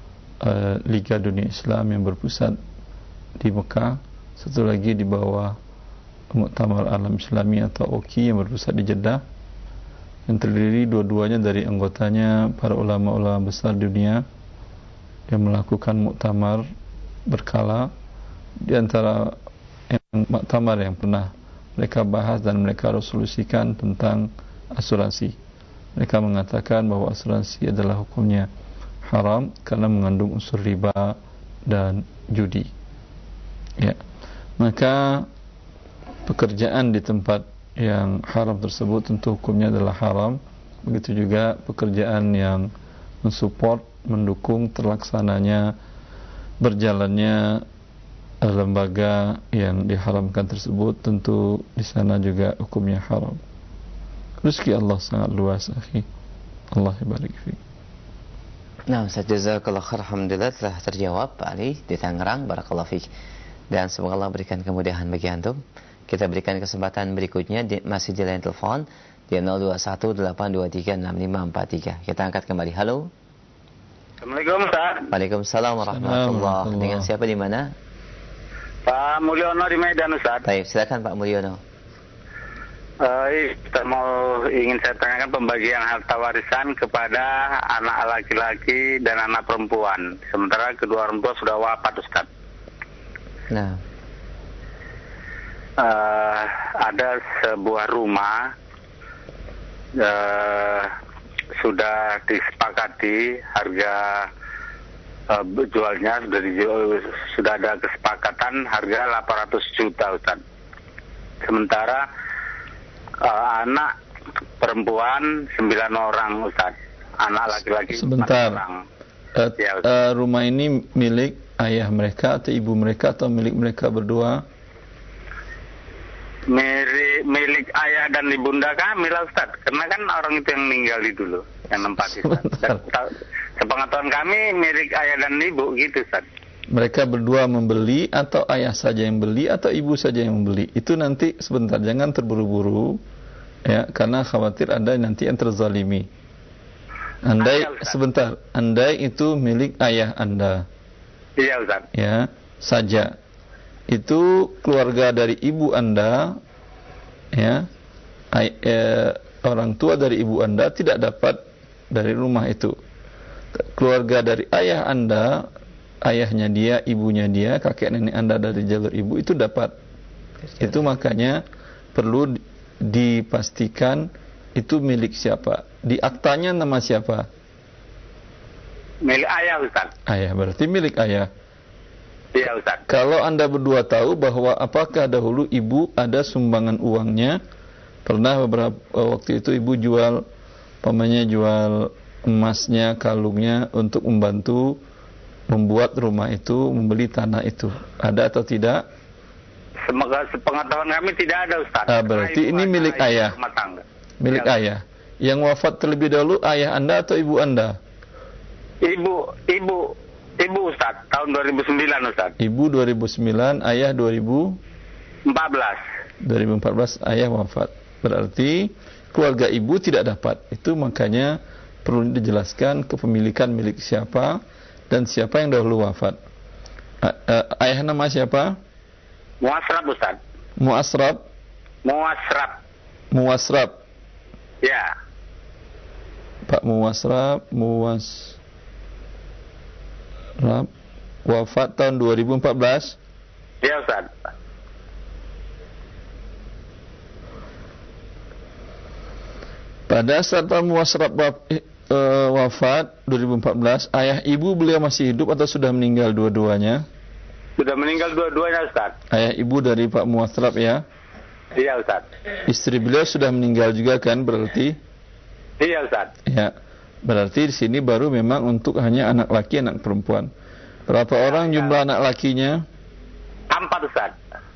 Liga Dunia Islam yang berpusat di Mekah, satu lagi di bawah Muktamar Alam Islami atau OKI yang berpusat di Jeddah, yang terdiri dua-duanya dari anggotanya para ulama-ulama besar dunia yang melakukan muktamar berkala di antara yang muktamar yang pernah mereka bahas dan mereka resolusikan tentang asuransi. Mereka mengatakan bahwa asuransi adalah hukumnya haram karena mengandung unsur riba dan judi. Ya. Maka pekerjaan di tempat yang haram tersebut tentu hukumnya adalah haram. Begitu juga pekerjaan yang mensupport, mendukung terlaksananya berjalannya lembaga yang diharamkan tersebut, tentu di sana juga hukumnya haram. Rezeki Allah sangat luas, akhi. Allah barik fiik. Nah, Ustaz, jazakallahu khair. Alhamdulillah telah terjawab Pak Ali di Tangerang. Barakallahu fiik. Dan semoga Allah berikan kemudahan bagi antum. Kita berikan kesempatan berikutnya masih di line telepon di 0218236543. Kita angkat kembali. Halo. Assalamualaikum, Ustaz. Waalaikumsalam warahmatullahi. Dengan siapa di mana? Pak Mulyono di Medan, Ustaz. Baik, silakan Pak Mulyono. Kita ingin saya tanyakan pembagian harta warisan kepada anak laki-laki dan anak perempuan. Sementara kedua orang tua sudah wafat, Ustaz. Nah, ada sebuah rumah sudah disepakati harga jualnya sudah ada kesepakatan harga 800 juta, Ustaz. Sementara anak perempuan 9 orang, Ustaz. Anak laki-laki 4 orang. Rumah ini milik ayah mereka atau ibu mereka atau milik mereka berdua? Milik ayah dan ibunda kami lah, Ustaz. Karena kan orang itu yang meninggal dulu, yang nempati. Sepengetahuan kami milik ayah dan ibu gitu, Ustaz. Mereka berdua membeli atau ayah saja yang beli atau ibu saja yang membeli? Itu nanti sebentar, jangan terburu-buru ya, karena khawatir Anda nanti yang terzalimi. Andai sebentar, andai itu milik ayah Anda. Iya, Ustaz. Ya, saja. Itu keluarga dari ibu Anda, ya, orang tua dari ibu Anda tidak dapat dari rumah itu. Keluarga dari ayah Anda, ayahnya dia, ibunya dia, kakek nenek Anda dari jalur ibu itu dapat. Itu makanya perlu dipastikan itu milik siapa. Di aktanya nama siapa? Milik ayah, Ustaz. Ayah, berarti milik ayah. Iya, Ustaz. Kalau Anda berdua tahu bahwa apakah dahulu ibu ada sumbangan uangnya, pernah beberapa waktu itu ibu jual, pamannya jual emasnya, kalungnya untuk membantu membuat rumah itu, membeli tanah itu. Ada atau tidak? Semoga sepengetahuan kami tidak ada, Ustaz. Berarti ini milik ayah. Milik ayah. Yang wafat terlebih dahulu ayah Anda atau ibu Anda? Ibu, Ustaz, tahun 2009, Ustaz. Ibu 2009, ayah 2014. 2014 ayah wafat. Berarti keluarga ibu tidak dapat. Itu makanya perlu dijelaskan kepemilikan milik siapa dan siapa yang dahulu wafat. Ayah nama siapa? Muasrab, Ustaz. Muasrab. Ya. Pak Muasrab wafat tahun 2014. Ya, Ustaz. Pada saat Pak Muasrab wafat 2014, ayah ibu beliau masih hidup atau sudah meninggal dua-duanya? Sudah meninggal dua-duanya, Ustaz. Ayah ibu dari Pak Muasrab ya? Iya, Ustaz. Istri beliau sudah meninggal juga kan berarti? Iya, Ustaz. Ya. Berarti di sini baru memang untuk hanya anak laki, anak perempuan. Berapa orang jumlah anak lakinya? 4, Ustaz.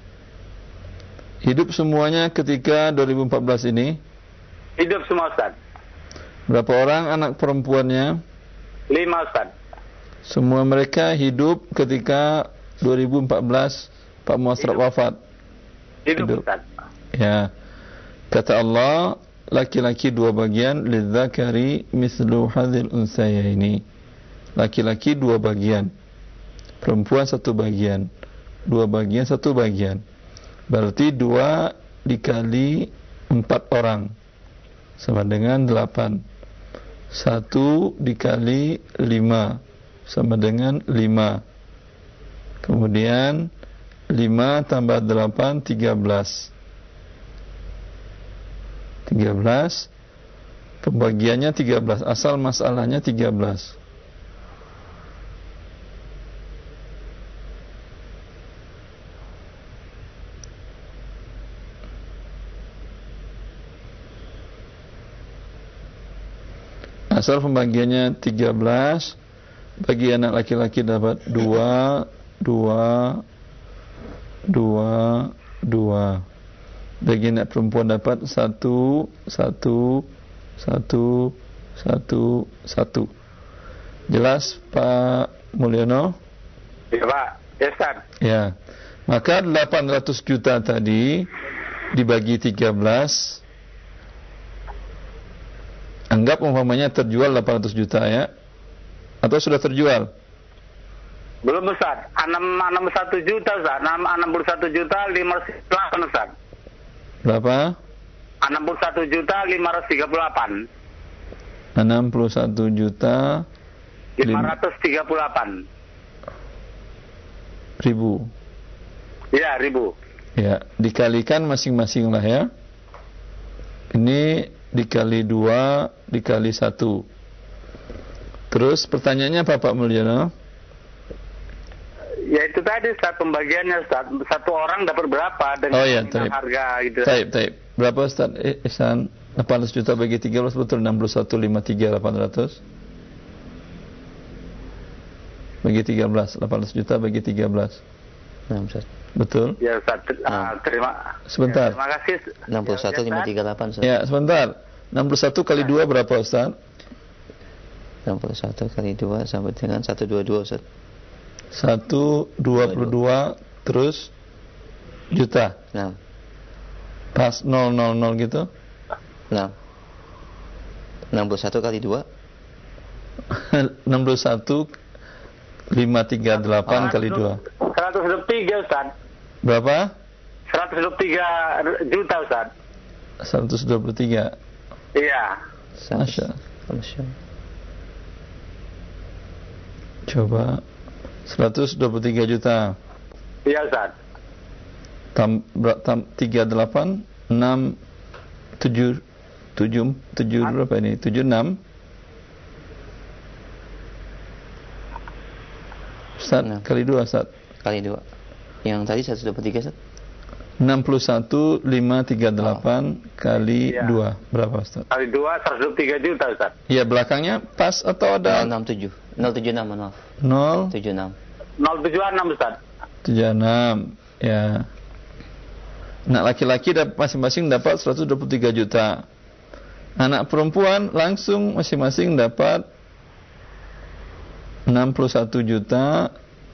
Hidup semuanya ketika 2014 ini? Hidup semua, Ustaz. Berapa orang anak perempuannya? 5, Ustaz. Semua mereka hidup ketika 2014 Pak Muasrab wafat? Hidup, Ustaz. Ya. Kata Allah, laki-laki 2 bagian, lidzakari mislu hadzil unsayaini. Laki-laki 2 bagian, perempuan 1 bagian. 2 bagian 1 bagian. Berarti 2 dikali 4 orang sama dengan 8. 1 dikali 5 sama dengan 5. Kemudian 5 tambah 8, 13. 13. Pembagiannya 13. Asal masalahnya 13. Asal pembagiannya 13. Bagi anak laki-laki dapat 2, 2, 2, 2. Bagi anak perempuan dapat 1, 1, 1, 1, 1. Jelas Pak Mulyono? Ya Pak, ya Ustaz. Ya. Maka 800 juta tadi dibagi 13. Anggap umpamanya terjual 800 juta ya. Atau sudah terjual? Belum Ustaz. 61 juta Ustaz. 61 juta 538 Ustaz. Berapa? 61 juta 538. 61 juta 538 ribu. Ya, ribu. Ya, dikalikan masing-masing lah ya. Ini dikali 2, dikali 1. Terus pertanyaannya apa Pak Mulyono? Ya itu tadi Ustaz, pembagiannya Ustaz. Satu orang dapat berapa dengan harga gitu. Taib. Berapa Ustaz Ihsan? 800 juta bagi 13 betul 61,53,800. Bagi 13, 800 juta bagi 13. Nah, Ustaz. Betul? Ya Ustaz, sebentar. Terima kasih. 61,538 Ustaz. Ya, sebentar. 61 kali 2 berapa Ustaz? 61 kali 2 sama dengan 122 Ustaz. 122 terus juta. Nah. Pas 000 gitu. Nah. 61 kali 2 61 538 kali 2 123 Ustaz. Berapa? 123 juta Ustaz. 123. Iya. Masya. Coba 123 juta. Iya Ustaz. 38 6 7 berapa ini? 76. Ustaz, kali 2 Ustaz. Kali 2. Yang tadi 123 Ustaz. 61,538 kali 2 berapa Ustaz? Kali 2 123 juta Ustaz. Iya, belakangnya pas atau ada 076 maaf. 076 Ustaz. 76 ya. Anak laki-laki masing-masing dapat 123 juta. Anak perempuan langsung masing-masing dapat 61 juta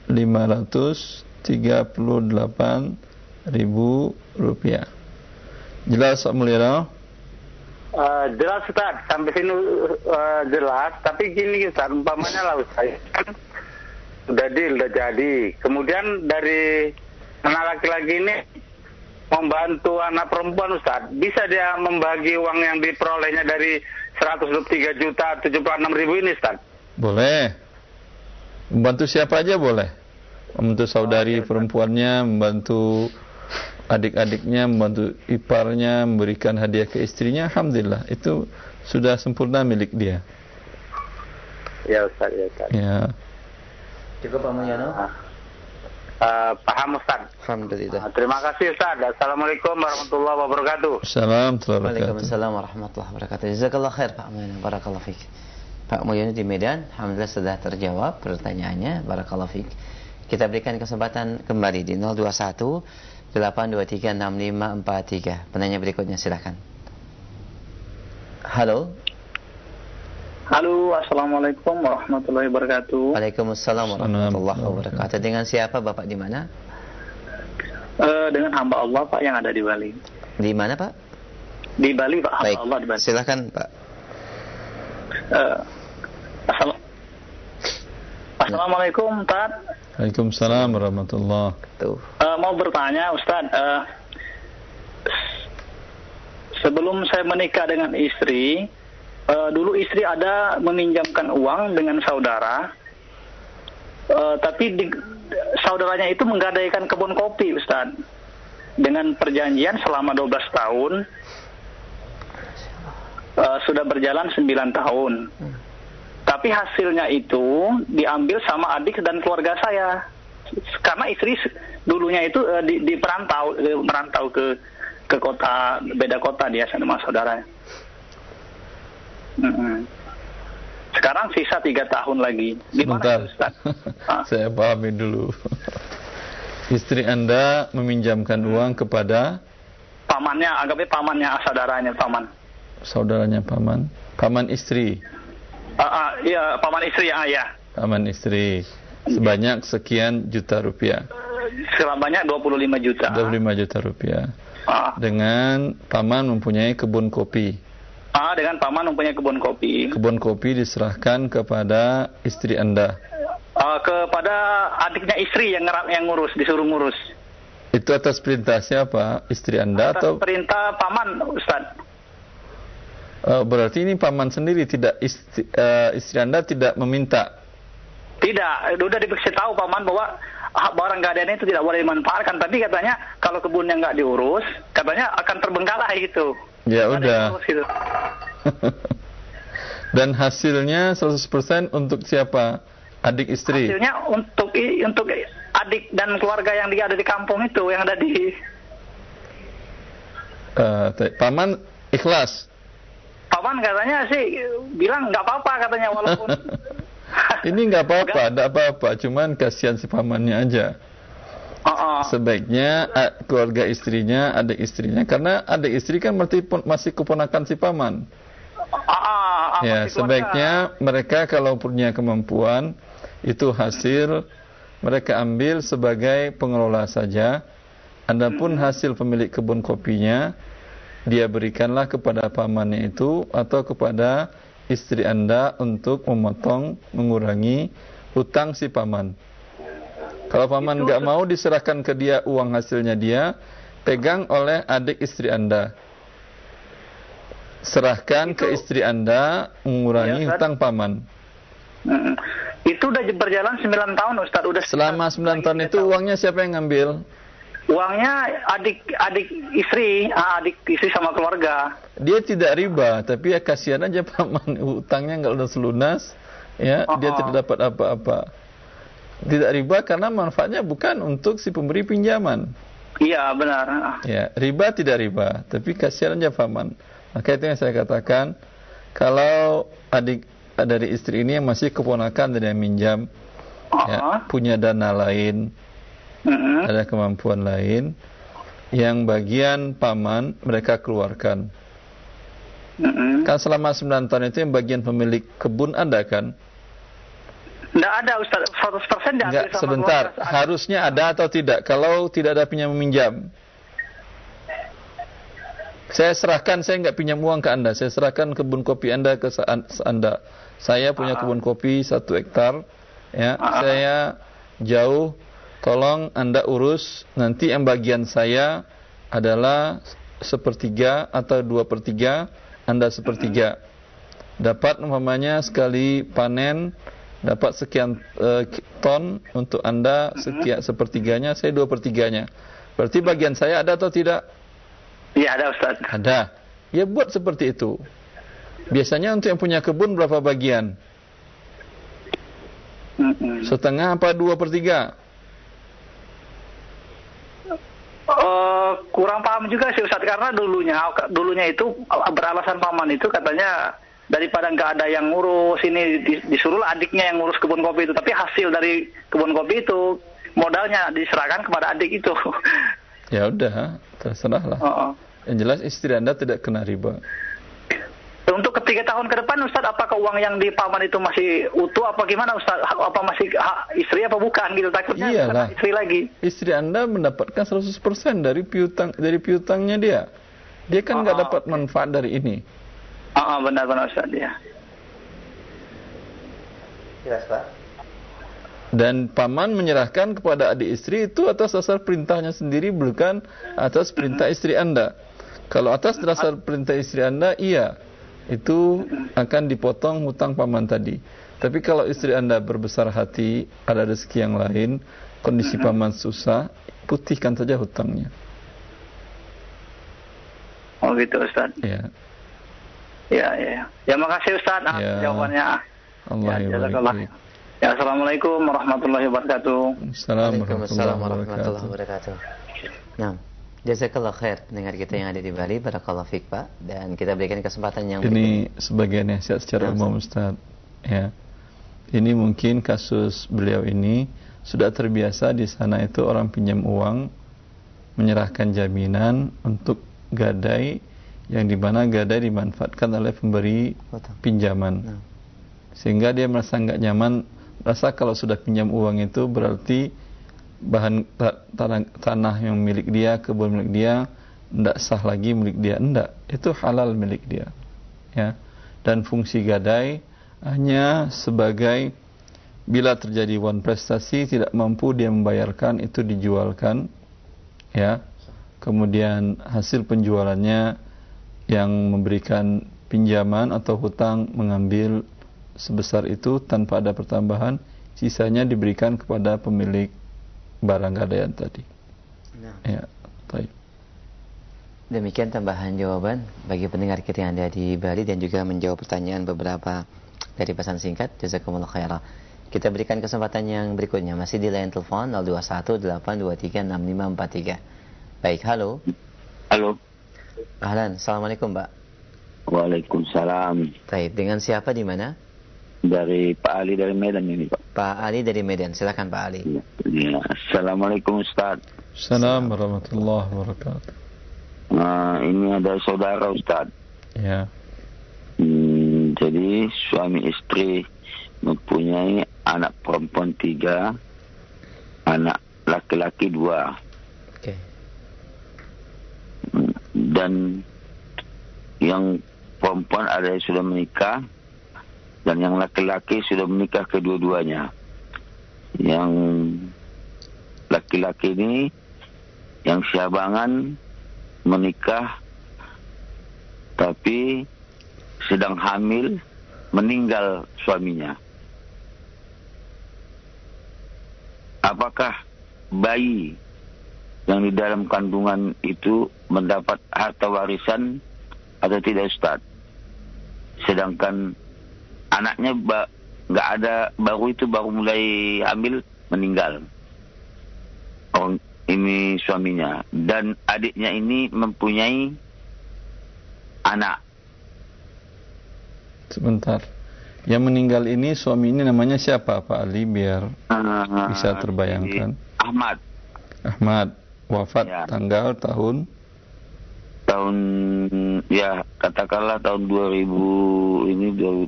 538 ribu rupiah. Jelas Pak Mulyono? Jelas Ustaz, sampai sini jelas. Tapi gini Ustaz, umpamanya lah Ustaz, kan udah jadi. Kemudian dari anak laki-laki ini membantu anak perempuan Ustaz, bisa dia membagi uang yang diperolehnya dari 123 juta 76 ribu ini Ustaz? Boleh. Membantu siapa aja boleh. Membantu saudari perempuannya, membantu adik-adiknya, membantu iparnya, memberikan hadiah ke istrinya, alhamdulillah, itu sudah sempurna milik dia. Ya Ustaz, ya Ustaz. Ya. Cukup Pak Mulyono? Paham Ustaz. Alhamdulillah. Terima kasih Ustaz. Assalamualaikum warahmatullahi wabarakatuh. Waalaikumsalam warahmatullahi wabarakatuh. Jazakallah khair Pak Mulyono. Barakallahu fiik. Pak Mulyono di Medan, alhamdulillah sudah terjawab pertanyaannya. Barakallahu fiik. Kita berikan kesempatan kembali di 021 823 6543. Penanya berikutnya silakan. Halo. Halo, assalamualaikum warahmatullahi wabarakatuh. Waalaikumsalam warahmatullahi wabarakatuh. Dengan siapa Bapak di mana? Dengan hamba Allah Pak yang ada di Bali. Di mana Pak? Di Bali Pak. Hamba Baik. Allah di Bali. Silakan Pak. Assalamualaikum Ustaz. Waalaikumsalam warahmatullahi wabarakatuh. Mau bertanya Ustaz, sebelum saya menikah dengan istri, dulu istri ada meminjamkan uang dengan saudara, tapi saudaranya itu menggadaikan kebun kopi, Ustaz. Dengan perjanjian selama 12 tahun, sudah berjalan 9 tahun. Tapi hasilnya itu diambil sama adik dan keluarga saya. Karena istri dulunya itu merantau ke kota, beda kota dia sama saudaranya. Sekarang sisa 3 tahun lagi. Sebentar, saya pahami dulu. Istri Anda meminjamkan uang kepada pamannya, anggapnya pamannya, saudaranya paman. Saudaranya paman, paman istri. Iya, paman istri ya. Paman istri. Sebanyak sekian juta rupiah. Sebanyak 25 juta. 25 juta rupiah. Dengan paman mempunyai kebun kopi. Dengan paman mempunyai kebun kopi. Kebun kopi diserahkan kepada istri Anda. Kepada adiknya istri yang ngurus, disuruh ngurus. Itu atas perintah siapa? Istri Anda atas atau perintah paman, Ustaz? Berarti ini paman sendiri, tidak istri Anda tidak meminta. Tidak, sudah dikasih tahu paman bahwa barang gadaian itu tidak boleh dimanfaatkan. Tapi katanya kalau kebunnya nggak diurus, katanya akan terbengkalai gitu. Ya nggak udah. Gitu. Dan hasilnya 100% untuk siapa? Adik istri. Hasilnya untuk adik dan keluarga yang ada di kampung itu, yang ada di. Paman ikhlas. Paman katanya sih bilang nggak apa-apa katanya, walaupun ini nggak apa-apa, tidak apa-apa, cuman kasihan si pamannya aja. Sebaiknya keluarga istrinya, adik istrinya, karena adik istri kan masih keponakan si paman. Ya, sebaiknya mereka kalau punya kemampuan, itu hasil mereka ambil sebagai pengelola saja. Adapun hasil pemilik kebun kopinya, dia berikanlah kepada pamannya itu atau kepada istri Anda untuk memotong, mengurangi hutang si paman. Kalau paman nggak mau, diserahkan ke dia uang hasilnya dia, pegang oleh adik istri Anda. Serahkan ke istri Anda, mengurangi hutang paman. Itu udah berjalan 9 tahun, Ustaz. Selama 9 tahun itu uangnya siapa yang ngambil? Uangnya adik istri sama keluarga. Dia tidak riba, tapi ya kasihan aja paman, hutangnya nggak lunas lunas, ya dia tidak dapat apa-apa. Tidak riba karena manfaatnya bukan untuk si pemberi pinjaman. Iya benar. Ya, riba tidak riba, tapi kasihan aja paman. Maka itu yang saya katakan, kalau adik dari istri ini yang masih keponakan dan yang minjam, ya, punya dana lain, ada kemampuan lain, yang bagian paman mereka keluarkan. Kan selama 9 tahun itu yang bagian pemilik kebun ada kan? Tidak ada, Ustaz, 100% diambil. Enggak, sebentar, harusnya ada atau tidak? Kalau tidak ada pinjam meminjam, saya serahkan, saya nggak pinjam uang ke Anda, saya serahkan kebun kopi Anda ke Anda. Saya punya kebun kopi 1 hektar, ya, saya jauh, tolong Anda urus, nanti yang bagian saya adalah 1/3 atau 2/3, Anda 1/3. Dapat umpamanya sekali panen dapat sekian ton, untuk Anda sekian 1/3-nya, saya 2/3-nya. Berarti bagian saya ada atau tidak? Iya ada, Ustaz. Ada. Ya buat seperti itu. Biasanya untuk yang punya kebun berapa bagian? 1/2 apa 2/3? Kurang paham juga sih, Ustaz, karena dulunya itu beralasan paman itu katanya daripada nggak ada yang ngurus ini, disuruhlah adiknya yang ngurus kebun kopi itu. Tapi hasil dari kebun kopi itu modalnya diserahkan kepada adik itu. Ya udah, terserahlah. Yang jelas istri Anda tidak kena riba. Untuk 3 tahun ke depan, Ustaz, apakah uang yang di paman itu masih utuh apa gimana, Ustaz? Apa masih hak istri apa bukan gitu? Takutnya iyalah, istri lagi. Istri Anda mendapatkan 100% dari piutangnya dia. Dia kan nggak dapat manfaat dari ini. Benar-benar, Ustaz, ya. Jelas, Pak. Dan paman menyerahkan kepada adik istri itu atas dasar perintahnya sendiri, bukan atas perintah istri Anda. Kalau atas dasar perintah istri Anda, iya, itu akan dipotong hutang paman tadi. Tapi kalau istri Anda berbesar hati, ada rezeki yang lain, kondisi paman susah, putihkan saja hutangnya. Oh gitu Ustaz. Ya. Ya. Ya makasih Ustaz jawabannya. Allah ya, barik. Ya, assalamualaikum warahmatullahi wabarakatuh. Assalamualaikum warahmatullahi wabarakatuh. Nah, jazakallah khair pendengar kita yang ada di Bali, barakallahu fiik Pak, dan kita berikan kesempatan yang ini sebagai nasihat secara umum Ustaz. Ya. Ini mungkin kasus beliau ini sudah terbiasa di sana itu orang pinjam uang menyerahkan jaminan untuk gadai yang dimana gadai dimanfaatkan oleh pemberi pinjaman. Sehingga dia merasa enggak nyaman, rasa kalau sudah pinjam uang itu berarti bahan tanah yang milik dia, kebun milik dia, tidak sah lagi milik dia. Tidak, itu halal milik dia. Ya. Dan fungsi gadai hanya sebagai bila terjadi wan prestasi tidak mampu dia membayarkan, itu dijualkan, ya. Kemudian hasil penjualannya yang memberikan pinjaman atau hutang mengambil sebesar itu tanpa ada pertambahan, sisanya diberikan kepada pemilik barang gadaian tadi. Ya, baik. Demikian tambahan jawaban bagi pendengar kita yang ada di Bali dan juga menjawab pertanyaan beberapa dari pesan singkat. Jazakumullah khairan. Kita berikan kesempatan yang berikutnya, masih di line telepon 0218236543. Baik, halo. Halo. Ahlan, assalamualaikum Pak. Waalaikumsalam. Baik, dengan siapa di mana? Dari Pak Ali dari Medan ini Pak. Pak Ali dari Medan, silakan Pak Ali. Ya. Assalamualaikum Ustaz. Assalamualaikum warahmatullahi wabarakatuh. Ini ada saudara Ustaz. Ya. Jadi suami istri mempunyai anak perempuan 3, anak laki-laki 2. Oke. Dan yang perempuan ada yang sudah menikah dan yang laki-laki sudah menikah kedua-duanya. Yang laki-laki ini yang syabangan menikah tapi sedang hamil, meninggal suaminya. Apakah bayi yang di dalam kandungan itu mendapat harta warisan atau tidak Ustaz? Sedangkan anaknya nggak ada, baru mulai hamil, meninggal. Orang ini suaminya, dan adiknya ini mempunyai anak. Sebentar. Yang meninggal ini suami ini namanya siapa Pak Ali biar bisa terbayangkan? Ahmad. Wafat ya. Tanggal tahun ya katakanlah tahun 2020.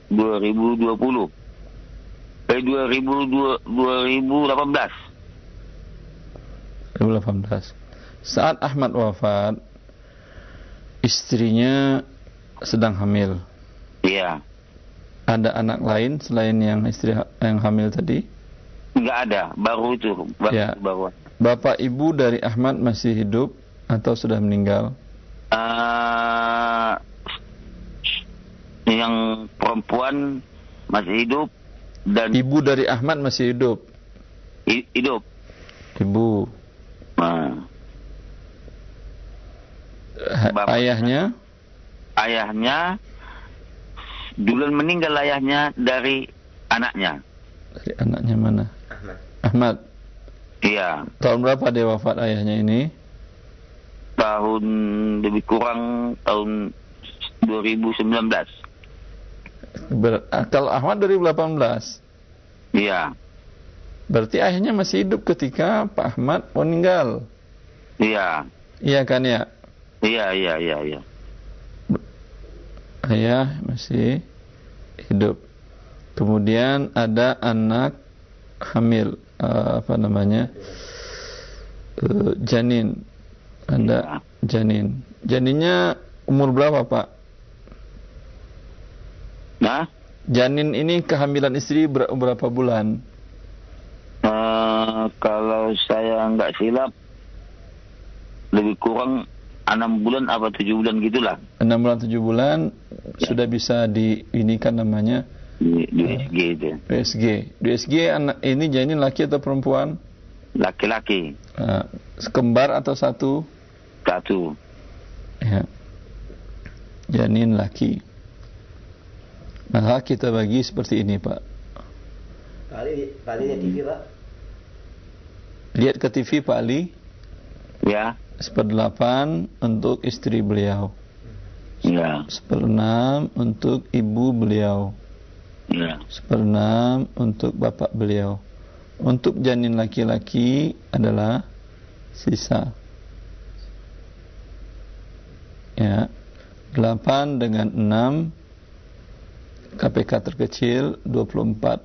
2018. Saat Ahmad wafat, istrinya sedang hamil. Iya. Ada anak lain selain yang istri yang hamil tadi? Enggak ada, baru itu. Baru. Bapak ibu dari Ahmad masih hidup atau sudah meninggal? Yang perempuan masih hidup dan ibu dari Ahmad masih hidup. Hidup. Ibu. Ayahnya duluan meninggal, ayahnya dari anaknya. Dari anaknya mana? Ahmad. Iya. Tahun berapa dia wafat ayahnya ini? Tahun lebih kurang tahun 2019. Kalau Ahmad 2018. Iya. Berarti ayahnya masih hidup ketika Pak Ahmad meninggal. Iya. Iya kan ya? Iya. Ayah masih hidup. Kemudian ada anak hamil, janin. Ada janin. Janinnya umur berapa Pak? Nah? Janin ini kehamilan istri berapa bulan? Kalau saya nggak silap lebih kurang 6 bulan apa 7 bulan gitulah. 6 bulan 7 bulan ya. Sudah bisa diinikan namanya DSG itu. DSG anak ini janin laki atau perempuan? laki-laki. Kembar atau satu? Satu. Ya. Janin laki. Maka kita bagi seperti ini, Pak. Pak Ali lihat TV, Pak. Lihat ke TV, Pak Ali. Ya. 1/8 untuk istri beliau. Ya. 1/6 untuk ibu beliau. Ya. 1/6 untuk bapak beliau. Untuk janin laki-laki adalah sisa. Ya. 8 dengan 6 KPK terkecil 24.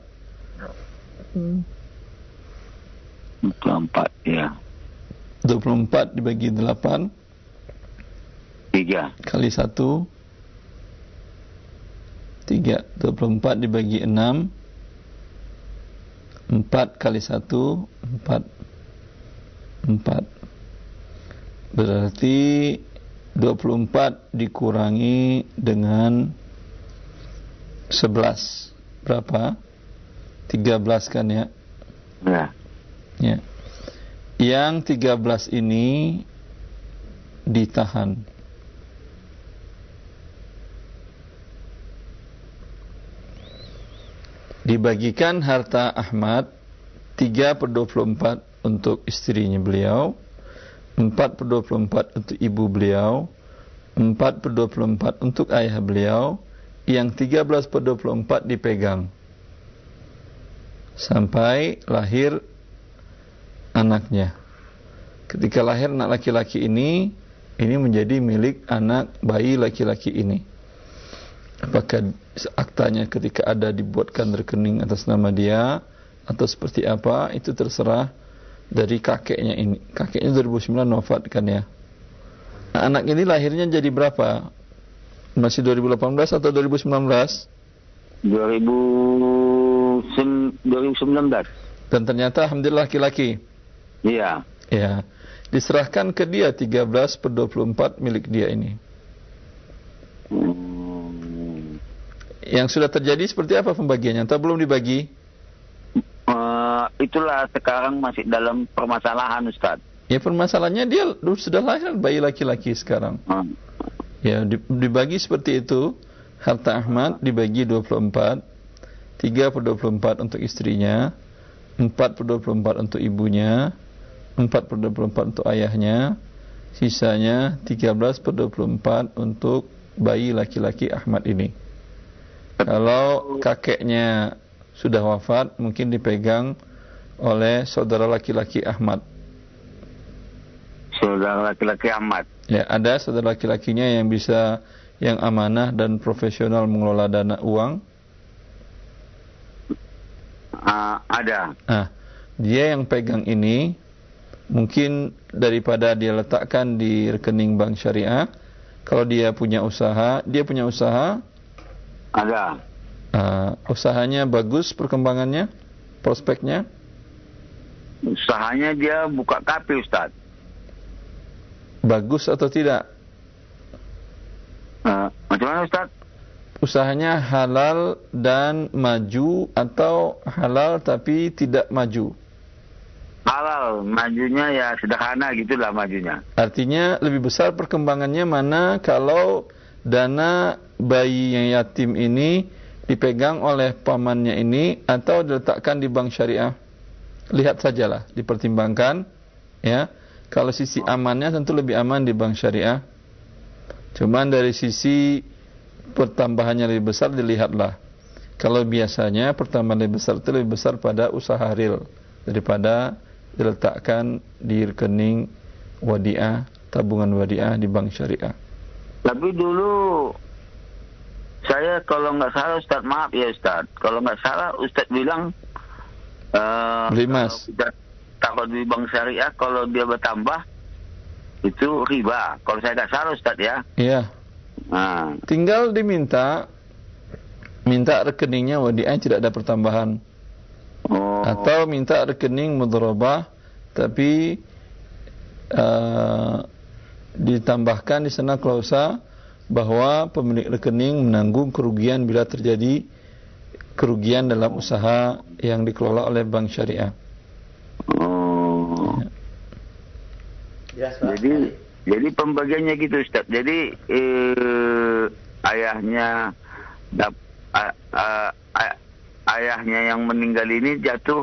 24, ya. 24 dibagi 8 3 kali 1 3. 24 dibagi 6 4 kali 1 4. Berarti 24 dikurangi dengan 11 berapa? 13 kan ya? Ya. Ya. Yang 13 ini ditahan. Dibagikan harta Ahmad 3/24 untuk istrinya beliau, 4/24 untuk ibu beliau, 4/24 untuk ayah beliau, yang 13/24 dipegang sampai lahir anaknya. Ketika lahir anak laki-laki ini menjadi milik anak bayi laki-laki ini. Apakah aktanya ketika ada dibuatkan rekening atas nama dia atau seperti apa, itu terserah dari kakeknya ini. Kakeknya 2009 wafat kan ya. Nah, anak ini lahirnya jadi berapa? Masih 2018 atau 2019? 2019. Dan ternyata alhamdulillah laki-laki. Iya. Ya. Diserahkan ke dia 13/24 milik dia ini. Yang sudah terjadi seperti apa pembagiannya? Atau belum dibagi? Itulah sekarang masih dalam permasalahan, Ustaz. Ya, permasalahannya dia sudah lahir bayi laki-laki sekarang. Ya, dibagi seperti itu. Harta Ahmad dibagi 24. 3/24 untuk istrinya, 4/24 untuk ibunya, 4/24 untuk ayahnya, sisanya 13/24 untuk bayi laki-laki Ahmad ini. Kalau kakeknya sudah wafat, mungkin dipegang oleh saudara laki-laki Ahmad. Saudara laki-laki Ahmad. Ya, ada saudara laki-lakinya yang bisa, yang amanah dan profesional mengelola dana uang. Ada. Nah, dia yang pegang ini, mungkin daripada dia letakkan di rekening bank syariah, kalau dia punya usaha, Ada. Usahanya bagus perkembangannya, prospeknya. Usahanya dia buka kafe, Ustaz. Bagus atau tidak? Macam mana, Ustaz? Usahanya halal dan maju atau halal tapi tidak maju? Halal, majunya ya sederhana gitulah majunya. Artinya lebih besar perkembangannya mana kalau dana bayi yang yatim ini dipegang oleh pamannya ini atau diletakkan di bank syariah? Lihat sajalah, dipertimbangkan ya. Kalau sisi amannya tentu lebih aman di bank syariah. Cuman dari sisi pertambahannya lebih besar dilihatlah. Kalau biasanya pertambahan lebih besar itu lebih besar pada usaha real daripada diletakkan di rekening wadiah, tabungan wadiah di bank syariah. Tapi dulu saya kalau nggak salah, Ustaz, maaf ya Ustaz, kalau nggak salah Ustaz bilang beli emas. Kalau di bank syariah kalau dia bertambah itu riba. Kalau saya nggak salah, Ustaz ya. Iya. Nah. Tinggal minta rekeningnya wadiah tidak ada pertambahan. Atau minta rekening mudharabah tapi ditambahkan di sana klausa bahwa pemilik rekening menanggung kerugian bila terjadi kerugian dalam usaha yang dikelola oleh bank syariah. Jadi pembagiannya gitu Ustaz. Jadi ayahnya ayahnya yang meninggal ini jatuh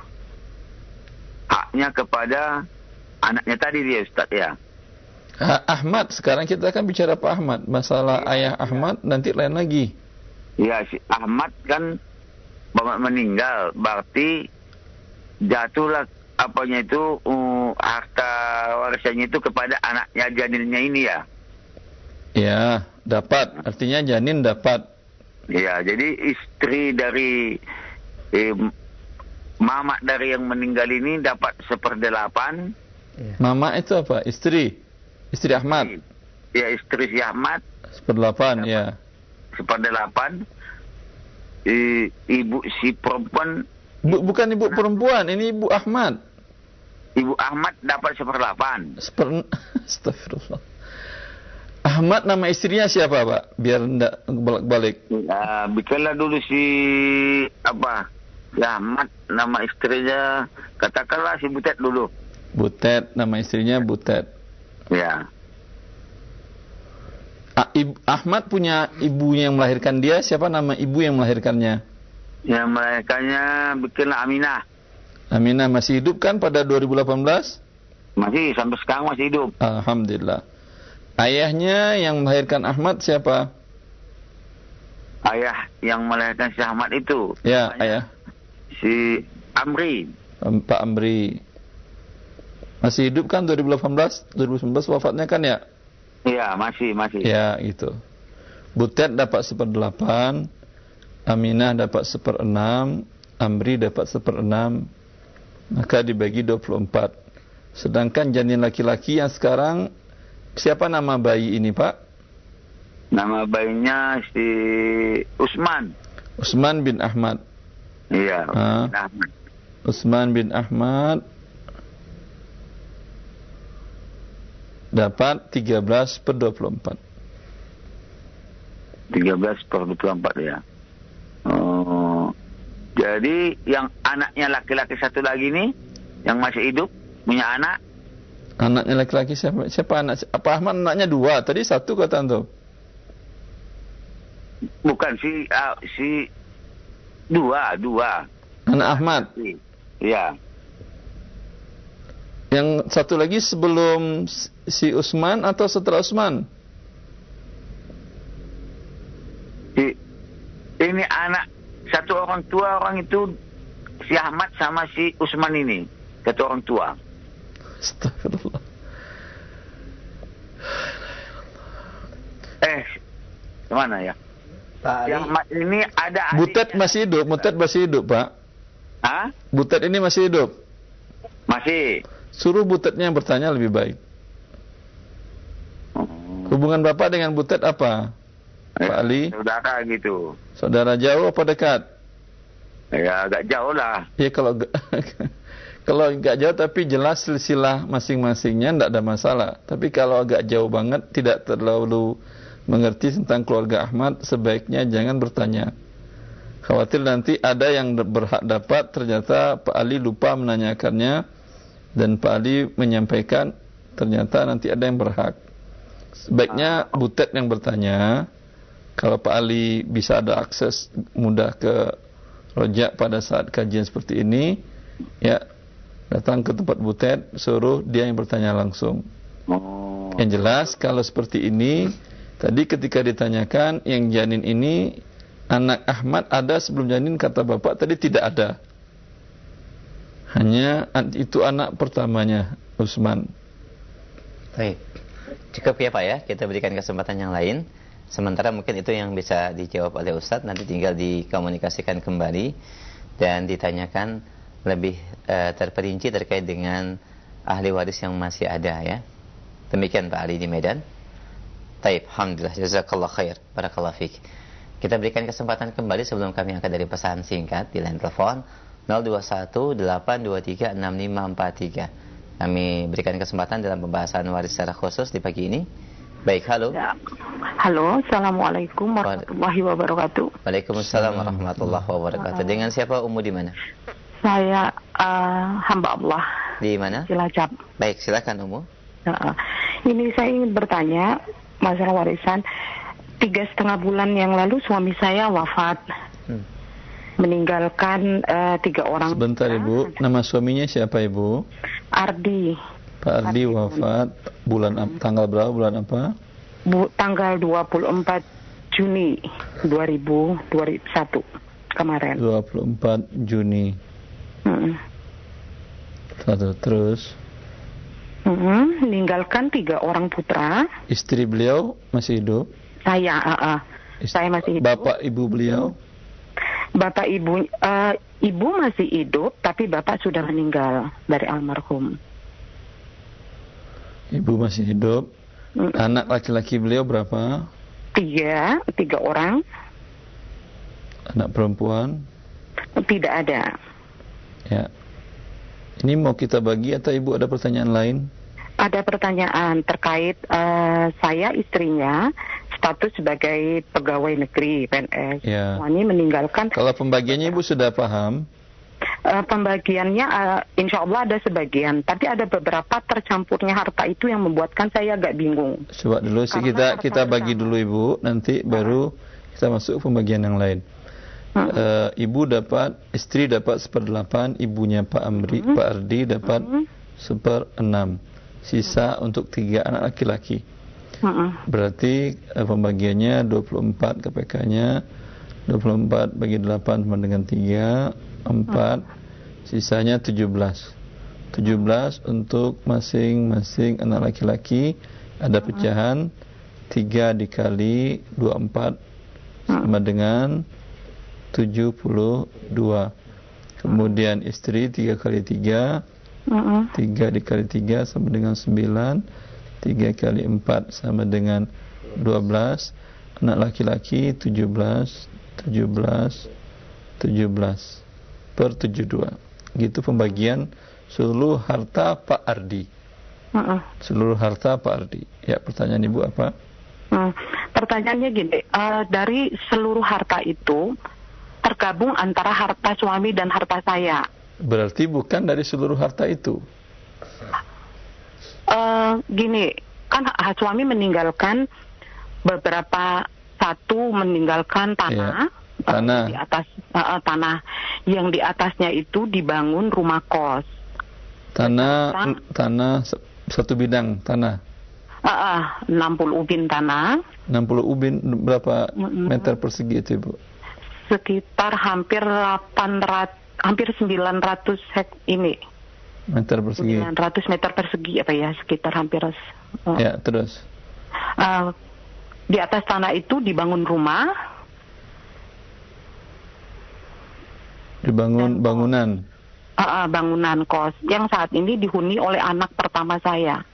haknya kepada anaknya tadi dia Ustaz ya. Ahmad, sekarang kita akan bicara Pak Ahmad. Masalah ayah Ahmad nanti lain lagi. Ya, si Ahmad kan meninggal, berarti jatuhlah apanya itu harta warisannya itu kepada anaknya janinnya ini ya. Ya, dapat. Artinya janin dapat. Ya, jadi istri dari mama dari yang meninggal ini dapat 1/8. Mama itu apa? Istri Ahmad. Ya, istri si Ahmad 1/8 ya. 1/8. Ibu si perempuan. Bukan ibu perempuan, ini ibu Ahmad. Ibu Ahmad dapat 1/8. Astagfirullah. Ahmad nama istrinya siapa, Pak? Biar enggak balik-balik. Ya, bikinlah dulu si ya Ahmad, nama istrinya katakanlah si Butet dulu. Butet, nama istrinya Butet. Ya. Ahmad punya ibunya yang melahirkan dia. Siapa nama ibu yang melahirkannya? Yang melahirkannya bikinlah Aminah. Aminah masih hidup kan pada 2018? Masih, sampai sekarang masih hidup. Alhamdulillah. Ayahnya yang melahirkan Ahmad siapa? Ayah yang melahirkan si Ahmad itu. Ya, ayah. Si Amri. Pak Amri. Masih hidup kan 2018? 2019 wafatnya kan ya? Iya, masih. Ya, gitu. Butet dapat 1/8, Aminah dapat 1/6, Amri dapat 1/6, maka dibagi 24. Sedangkan janin laki-laki yang sekarang, siapa nama bayi ini, Pak? Nama bayinya si Usman. Usman bin Ahmad. Iya, Ahmad. Usman bin Ahmad dapat 13/24. 13/24 ya. Jadi yang anaknya laki-laki satu lagi nih yang masih hidup punya anak. Anaknya laki-laki siapa? Siapa anak? Apa Ahmad anaknya 2? Tadi 1 kata antum. Bukan si 2. Anak Ahmad. Iya. Yang satu lagi sebelum si Usman atau setelah Usman? Ini anak satu orang tua orang itu si Ahmad sama si Usman ini. Satu orang tua. Astagfirullah. Kemana ya? Pak Yang Ahmad ini ada Butet masih hidup, Butet masih hidup, Pak. Hah? Butet ini masih hidup. Masih. Suruh Butetnya yang bertanya lebih baik. Hubungan Bapak dengan Butet apa? Pak Ali? Saudara gitu. Saudara jauh apa dekat? Ya agak jauh lah. Ya kalau agak jauh tapi jelas silsilah masing-masingnya tidak ada masalah. Tapi kalau agak jauh banget tidak terlalu mengerti tentang keluarga Ahmad, sebaiknya jangan bertanya. Khawatir nanti ada yang berhak dapat, ternyata Pak Ali lupa menanyakannya dan Pak Ali menyampaikan, ternyata nanti ada yang berhak. Sebaiknya Butet yang bertanya. Kalau Pak Ali bisa ada akses mudah ke Rojak pada saat kajian seperti ini, ya datang ke tempat Butet, suruh dia yang bertanya langsung. Yang jelas kalau seperti ini, tadi ketika ditanyakan yang janin ini anak Ahmad ada sebelum janin, kata Bapak tadi tidak ada. Hanya itu anak pertamanya Usman. Baik. Cukup ya Pak ya, kita berikan kesempatan yang lain. Sementara mungkin itu yang bisa dijawab oleh Ustadz, nanti tinggal dikomunikasikan kembali dan ditanyakan lebih terperinci terkait dengan ahli waris yang masih ada ya. Demikian Pak Ali di Medan. Taib, alhamdulillah, jazakallah khair, barakallah fiik. Kita berikan kesempatan kembali sebelum kami angkat dari pesan singkat di line telepon 0218236543. Kami berikan kesempatan dalam pembahasan waris secara khusus di pagi ini. Baik, halo. Ya. Halo, assalamualaikum warahmatullahi wabarakatuh. Waalaikumsalam warahmatullahi wabarakatuh. Dengan siapa, Ummu di mana? Saya hamba Allah. Di mana? Cilacap. Baik, silakan Ummu. Ini saya ingin bertanya masalah warisan. 3,5 bulan yang lalu suami saya wafat, meninggalkan 3 orang. Sebentar Ibu, nama suaminya siapa Ibu? Ardi. Pak Ardi wafat tanggal berapa, bulan apa? Tanggal 24 Juni 2021 kemarin. 24 Juni. Terus? Meninggalkan 3 orang putra. Istri beliau masih hidup? Saya masih hidup. Bapak ibu beliau? Bapak ibu ibu masih hidup, tapi bapak sudah meninggal dari almarhum. Ibu masih hidup. Anak laki-laki beliau berapa? 3 orang. Anak perempuan? Tidak ada. Ya. Ini mau kita bagi atau Ibu ada pertanyaan lain? Ada pertanyaan terkait saya istrinya status sebagai pegawai negeri PNS. Ya. Suami meninggalkan. Kalau pembagiannya Ibu sudah paham? Pembagiannya insya Allah ada sebagian, tapi ada beberapa tercampurnya harta itu yang membuatkan saya agak bingung. Coba dulu sih kita bagi dulu Ibu, nanti baru kita masuk pembagian yang lain. Ibu dapat, istri dapat 1/8, ibunya Pak Ardi dapat 1/6. Sisa untuk 3 anak laki-laki. Berarti pembagiannya 24 KPK-nya, 24 bagi 8 sama dengan 3, 4, sisanya 17 untuk masing-masing anak laki-laki. Ada pecahan 3 dikali 24 sama dengan 72. Kemudian istri 3 kali 3, 3 dikali 3 sama dengan 9, 3 kali 4 sama dengan 12. Anak laki-laki 17 per 72. Gitu pembagian seluruh harta Pak Ardi. Seluruh harta Pak Ardi. Ya, pertanyaan Ibu apa? Pertanyaannya gini, dari seluruh harta itu tergabung antara harta suami dan harta saya. Berarti bukan dari seluruh harta itu. Gini, kan suami meninggalkan beberapa, satu meninggalkan tanah. Ya. Tanah. Di atas tanah yang di atasnya itu dibangun rumah kos. Tanah satu bidang tanah. 60 ubin tanah. 60 ubin berapa meter persegi itu, Ibu? Sekitar hampir 900 meter persegi. 900 meter persegi apa ya, sekitar hampir. Ya, terus. Di atas tanah itu dibangun rumah. Dibangun bangunan. Bangunan kos yang saat ini dihuni oleh anak pertama saya.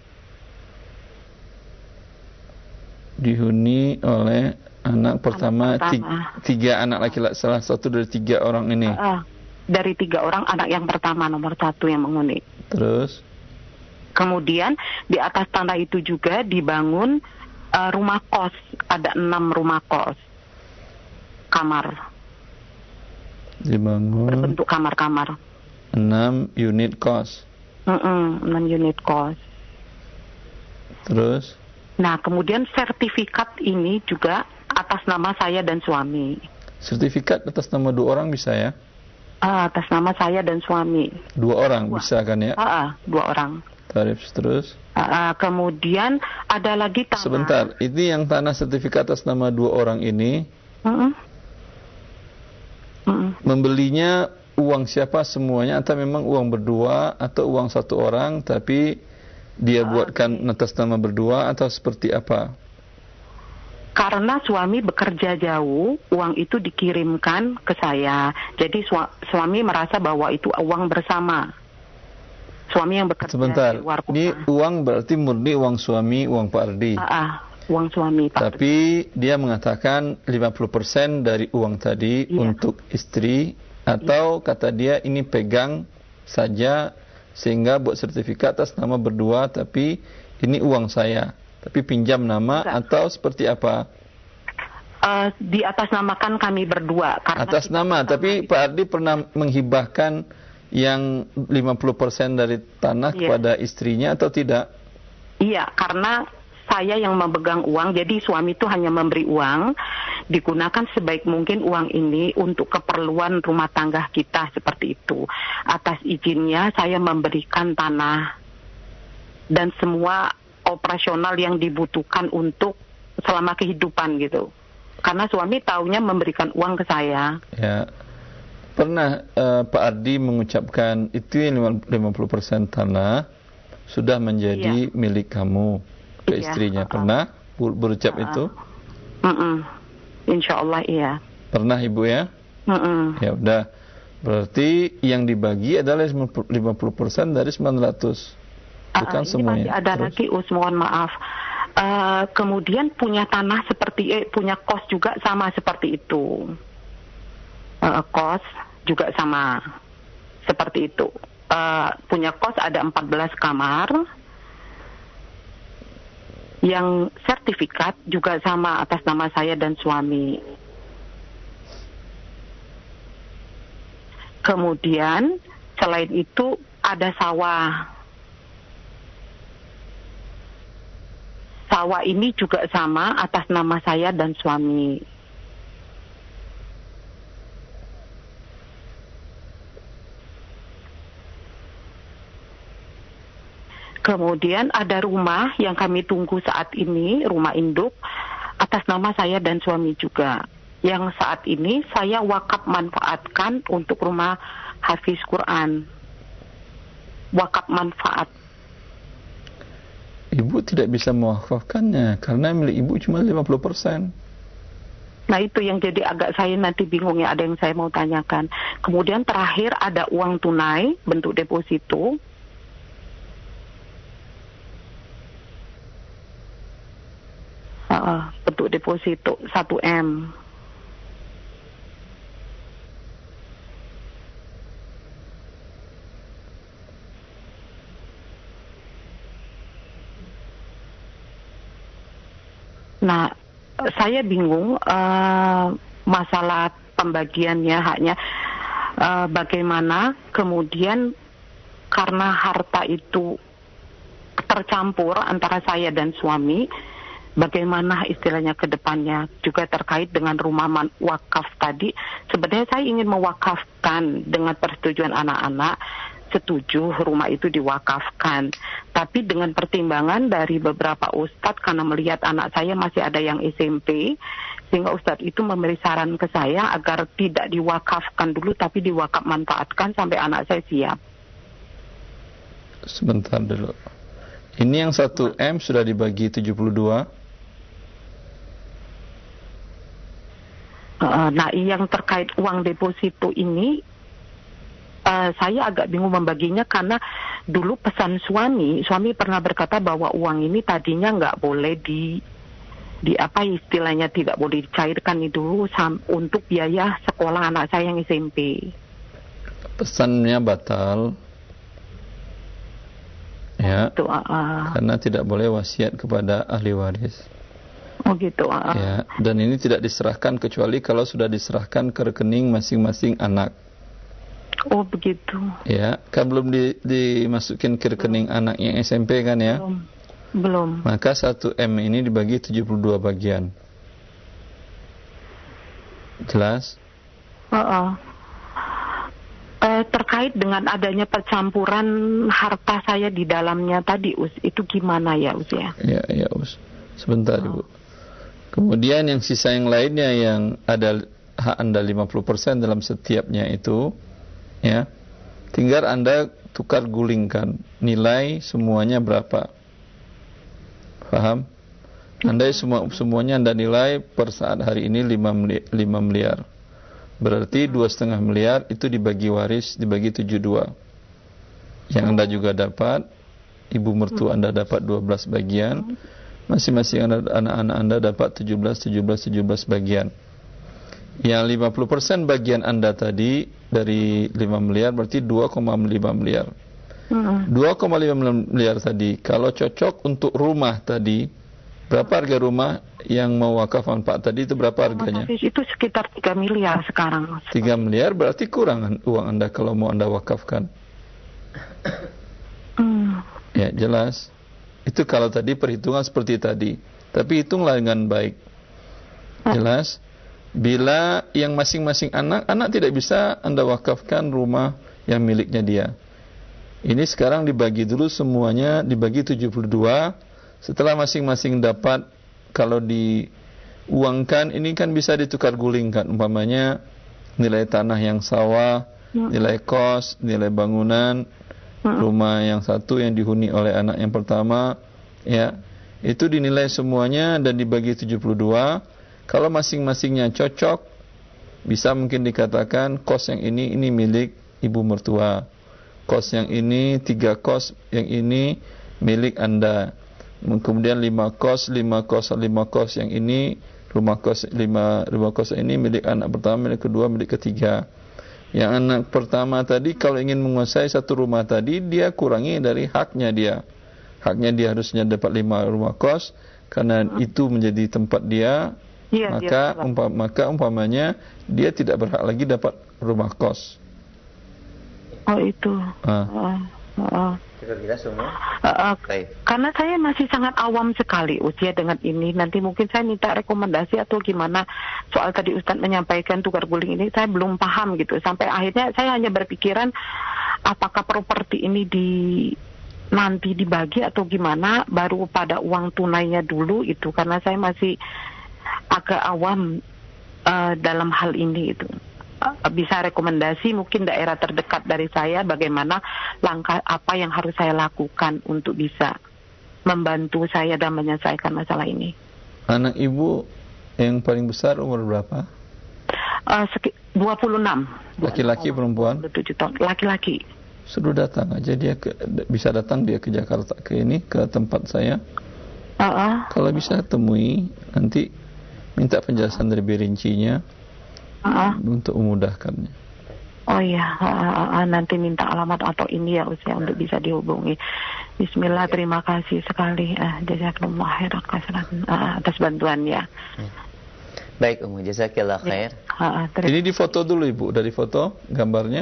Dihuni oleh anak pertama. 3 anak laki-laki, salah satu dari 3 orang ini. Dari 3 orang, anak yang pertama nomor 1 yang menghuni. Terus? Kemudian di atas tanah itu juga dibangun rumah kos, ada 6 rumah kos, kamar. Dibangun berbentuk kamar-kamar. 6 unit kos. 6 unit kos. Terus? Nah, kemudian sertifikat ini juga atas nama saya dan suami. Sertifikat atas nama 2 orang bisa ya? Atas nama saya dan suami. 2 orang bisa kan ya? 2 orang. Tarif terus? Kemudian ada lagi tanah. Sebentar, ini yang tanah sertifikat atas nama 2 orang ini. Membelinya uang siapa semuanya, atau memang uang berdua, atau uang 1 orang tapi dia buatkan atas nama berdua, atau seperti apa? Karena suami bekerja jauh, uang itu dikirimkan ke saya. Jadi suami merasa bahwa itu uang bersama. Suami yang bekerja di luar kota. Ini uang berarti murni uang suami, uang Pak Ardi. Uang suami Pak. Tapi dia mengatakan 50% dari uang tadi untuk istri, atau kata dia ini pegang saja sehingga buat sertifikat atas nama berdua, tapi ini uang saya, tapi pinjam nama. Atau seperti apa? Di atas namakan kami berdua. Atas nama, tapi Pak Ardi pernah menghibahkan yang 50% dari tanah kepada istrinya atau tidak? Iya, karena saya yang memegang uang, jadi suami itu hanya memberi uang, digunakan sebaik mungkin uang ini untuk keperluan rumah tangga kita, seperti itu. Atas izinnya saya memberikan tanah dan semua operasional yang dibutuhkan untuk selama kehidupan gitu. Karena suami taunya memberikan uang ke saya. Ya. Pernah Pak Ardi mengucapkan itu yang 50% tanah sudah menjadi milik kamu ke istrinya. Pernah berucap itu? Insya Allah iya. Pernah Ibu ya? Ya udah. Berarti yang dibagi adalah 50% dari 900. Bukan ini semuanya. Masih ada lagi, mohon maaf. Kemudian punya tanah seperti punya kos juga sama seperti itu. Kos juga sama seperti itu. Punya kos ada 14 kamar. Yang sertifikat juga sama atas nama saya dan suami. Kemudian selain itu ada sawah. Sawah ini juga sama atas nama saya dan suami. Kemudian ada rumah yang kami tunggu saat ini, rumah induk, atas nama saya dan suami juga. Yang saat ini saya wakaf manfaatkan untuk rumah Hafiz Quran. Wakaf manfaat. Ibu tidak bisa mewakafkannya karena milik ibu cuma 50%. Nah itu yang jadi agak saya nanti bingung ya, ada yang saya mau tanyakan. Kemudian terakhir ada uang tunai bentuk deposito. Bentuk deposito 1M. Nah, saya bingung masalah pembagiannya, haknya bagaimana. Kemudian karena harta itu tercampur antara saya dan suami, bagaimana istilahnya ke depannya, juga terkait dengan rumah wakaf tadi. Sebenarnya saya ingin mewakafkan dengan persetujuan anak-anak, setuju rumah itu diwakafkan. Tapi dengan pertimbangan dari beberapa ustadz, karena melihat anak saya masih ada yang SMP, sehingga ustadz itu memberi saran ke saya agar tidak diwakafkan dulu, tapi diwakaf manfaatkan sampai anak saya siap. Sebentar dulu. Ini yang 1M sudah dibagi 72. Nah, yang terkait uang deposito ini, saya agak bingung membaginya karena dulu pesan suami pernah berkata bahwa uang ini tadinya nggak boleh di apa istilahnya, tidak boleh dicairkan itu untuk biaya sekolah anak saya yang SMP. Pesannya batal. Ya. Itu, karena tidak boleh wasiat kepada ahli waris. Oh gitu. Ya, dan ini tidak diserahkan kecuali kalau sudah diserahkan ke rekening masing-masing anak. Oh begitu. Ya, kan belum dimasukin ke rekening anak yang SMP kan ya? Belum. Maka 1M ini dibagi 72 bagian. Jelas? Terkait dengan adanya percampuran harta saya di dalamnya tadi, itu gimana ya, ya? Ya, Us. Sebentar, Ibu. Kemudian yang sisa yang lainnya yang ada hak Anda 50% dalam setiapnya itu, ya, tinggal Anda tukar gulingkan nilai semuanya berapa. Paham? Anda semuanya Anda nilai per saat hari ini 5 miliar. Berarti 2,5 miliar itu dibagi waris, dibagi 72. Yang Anda juga dapat, ibu mertua Anda dapat 12 bagian, masing-masing anak-anak Anda dapat 17 bagian. Yang 50% bagian Anda tadi dari 5 miliar berarti 2,5 miliar. 2,5 miliar tadi kalau cocok untuk rumah tadi, berapa harga rumah yang mau wakaf manfaat tadi itu berapa harganya? Itu sekitar 3 miliar sekarang. 3 miliar berarti kurang uang Anda kalau mau Anda wakafkan. Ya jelas. Itu kalau tadi perhitungan seperti tadi. Tapi hitunglah dengan baik. Jelas? Bila yang masing-masing anak tidak bisa Anda wakafkan rumah yang miliknya dia. Ini sekarang dibagi dulu semuanya, dibagi 72. Setelah masing-masing dapat, kalau diuangkan, ini kan bisa ditukar gulingkan. Umpamanya nilai tanah yang sawah, nilai kos, nilai bangunan, rumah yang satu yang dihuni oleh anak yang pertama, ya, itu dinilai semuanya dan dibagi 72. Kalau masing-masingnya cocok, bisa mungkin dikatakan kos yang ini milik ibu mertua, kos yang ini 3 kos, yang ini milik Anda. Kemudian 5 kos yang ini rumah kos 5 kos ini milik anak pertama, milik kedua, milik ketiga. Yang anak pertama tadi kalau ingin menguasai satu rumah tadi, dia kurangi dari haknya dia. Haknya dia harusnya dapat 5 rumah kos karena itu menjadi tempat dia. Maka umpamanya dia tidak berhak lagi dapat rumah kos. Oh itu. Karena saya masih sangat awam sekali usia dengan ini. Nanti mungkin saya minta rekomendasi atau gimana. Soal tadi Ustadz menyampaikan tukar guling ini, saya belum paham gitu. Sampai akhirnya saya hanya berpikiran apakah properti ini nanti dibagi atau gimana, baru pada uang tunainya dulu itu. Karena saya masih agak awam dalam hal ini itu. Bisa rekomendasi mungkin daerah terdekat dari saya, bagaimana langkah apa yang harus saya lakukan untuk bisa membantu saya dan menyelesaikan masalah ini. Anak ibu yang paling besar umur berapa? 26. Laki-laki perempuan? 27 tahun. Laki-laki. Suruh datang aja dia bisa datang dia ke Jakarta ke tempat saya. Kalau bisa temui, nanti minta penjelasan lebih rincinya untuk memudahkannya. Oh iya, nanti minta alamat atau ini ya usia untuk bisa dihubungi. Bismillah, terima kasih sekali. Jazakallah khairan atas bantuannya. Baik, jazakallah khair. Ini difoto dulu Ibu, dari foto gambarnya.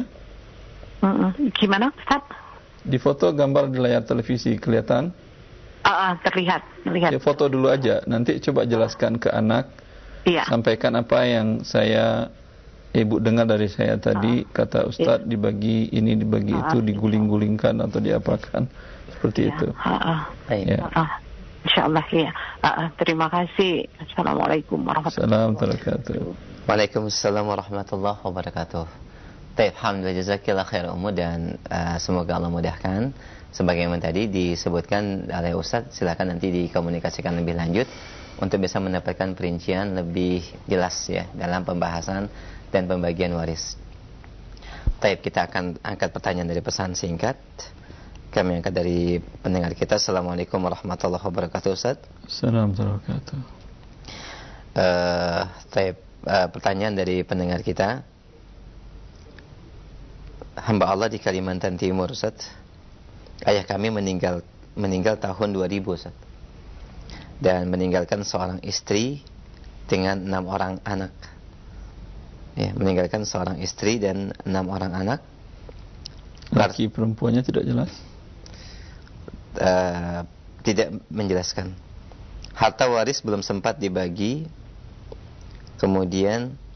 Gimana Ustaz? Di foto gambar di layar televisi kelihatan? Terlihat. Ya, foto dulu aja, nanti coba jelaskan ke anak. Iya. Sampaikan apa yang Ibu dengar dari saya tadi, kata Ustadz dibagi ini, dibagi itu, diguling-gulingkan atau diapakan, seperti itu. InsyaAllah ya. Terima kasih. Assalamualaikum warahmatullahi wabarakatuh. Waalaikumsalam warahmatullahi wabarakatuh. Alhamdulillah, jazakillah khair umur, dan semoga Allah mudahkan. Sebagaimana tadi disebutkan oleh Ustadz, silakan nanti dikomunikasikan lebih lanjut untuk bisa mendapatkan perincian lebih jelas ya dalam pembahasan dan pembagian waris. Baik, kita akan angkat pertanyaan dari pesan singkat. Kami angkat dari pendengar kita. Assalamualaikum warahmatullahi wabarakatuh, Ustaz. Assalamualaikum warahmatullahi wabarakatuh. Pertanyaan dari pendengar kita. Hamba Allah di Kalimantan Timur, Ustaz. Ayah kami meninggal tahun 2000, Ustaz. Dan meninggalkan seorang istri dengan 6 orang anak. Ya, meninggalkan seorang istri dan 6 orang anak. Laki perempuannya tidak jelas? Tidak menjelaskan. Harta waris belum sempat dibagi. Kemudian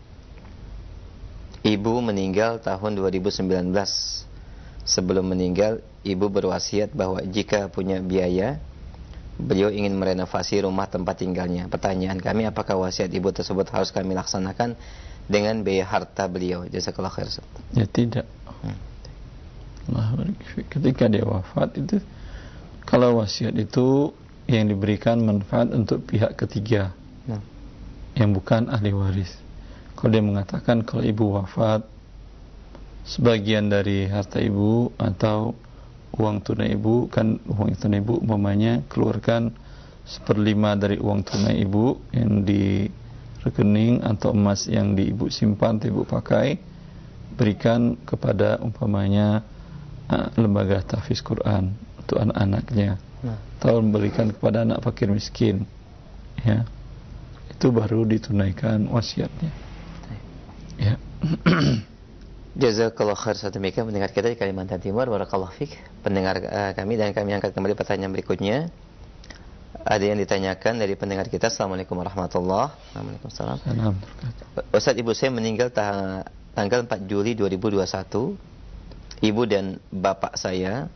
ibu meninggal tahun 2019. Sebelum meninggal, ibu berwasiat bahwa jika punya biaya, beliau ingin merenovasi rumah tempat tinggalnya. Pertanyaan kami, apakah wasiat ibu tersebut harus kami laksanakan dengan biaya harta beliau? Jazakallah khair. Ya tidak. Ketika dia wafat itu, kalau wasiat itu yang diberikan manfaat untuk pihak ketiga yang bukan ahli waris. Kalau dia mengatakan kalau ibu wafat, sebagian dari harta ibu atau uang tunai ibu, kan uang tunai ibu umpamanya keluarkan 1/5 dari uang tunai ibu yang di rekening atau emas yang di ibu simpan atau ibu pakai, berikan kepada umpamanya lembaga tahfiz Quran untuk anak-anaknya, atau berikan kepada anak fakir miskin, ya, itu baru ditunaikan wasiatnya, ya. Jazakallah khair. Demikian pendengar kita di Kalimantan Timur. Barakallahu fiik. Pendengar kami, dan kami angkat kembali pertanyaan berikutnya. Ada yang ditanyakan dari pendengar kita. Assalamualaikum warahmatullahi wabarakatuh. Waalaikumsalam. Ustaz, ibu saya meninggal tanggal 4 Juli 2021. Ibu dan bapak saya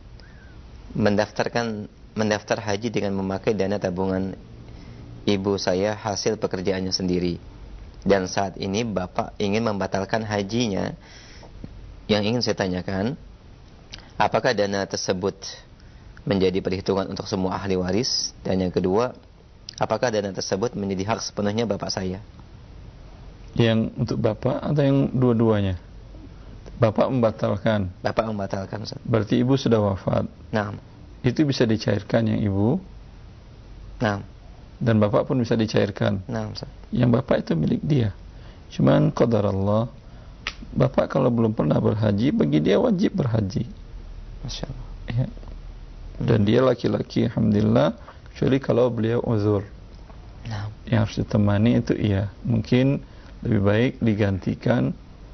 mendaftar haji dengan memakai dana tabungan ibu saya hasil pekerjaannya sendiri. Dan saat ini bapak ingin membatalkan hajinya. Yang ingin saya tanyakan, apakah dana tersebut menjadi perhitungan untuk semua ahli waris? Dan yang kedua, apakah dana tersebut menjadi hak sepenuhnya bapak saya? Yang untuk bapak atau yang dua-duanya? Bapak membatalkan. Bapak membatalkan, Ustaz. Berarti ibu sudah wafat. Nah. Itu bisa dicairkan yang ibu. Nah. Dan bapak pun bisa dicairkan. Nah, Ustaz. Yang bapak itu milik dia. Cuman qadar Allah, bapak kalau belum pernah berhaji, bagi dia wajib berhaji. Masya Allah. Ya. Dan dia laki-laki, alhamdulillah, kecuali kalau beliau uzur. Nah. Yang harus ditemani itu iya. Mungkin lebih baik digantikan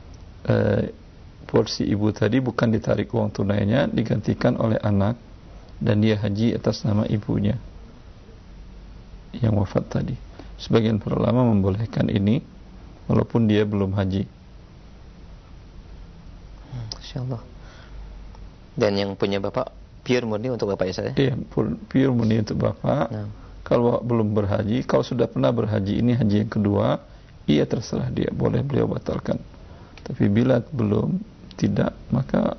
porsi ibu tadi, bukan ditarik uang tunainya, digantikan oleh anak, dan dia haji atas nama ibunya yang wafat tadi. Sebagian para ulama membolehkan ini walaupun dia belum haji. Insyaallah. Dan yang punya bapak pure murni untuk bapak saya? Iya, pure murni untuk bapak. Nah. Kalau belum berhaji, kalau sudah pernah berhaji, ini haji yang kedua, iya terserah dia, boleh beliau batalkan. Tapi bila belum, tidak, maka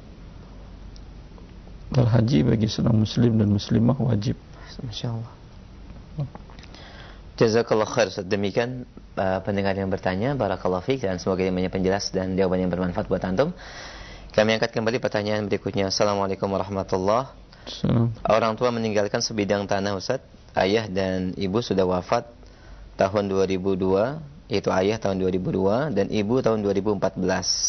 berhaji bagi seorang muslim dan muslimah wajib. Insyaallah. Jazakallah khair. Demikian pendengar yang bertanya, barakallahu fiik, dan semoga ini penjelas dan jawaban yang bermanfaat buat antum. Kami angkat kembali pertanyaan berikutnya. Assalamualaikum warahmatullahi wabarakatuh. Orang tua meninggalkan sebidang tanah, Ustaz. Ayah dan ibu sudah wafat tahun 2002, yaitu ayah tahun 2002 dan ibu tahun 2014.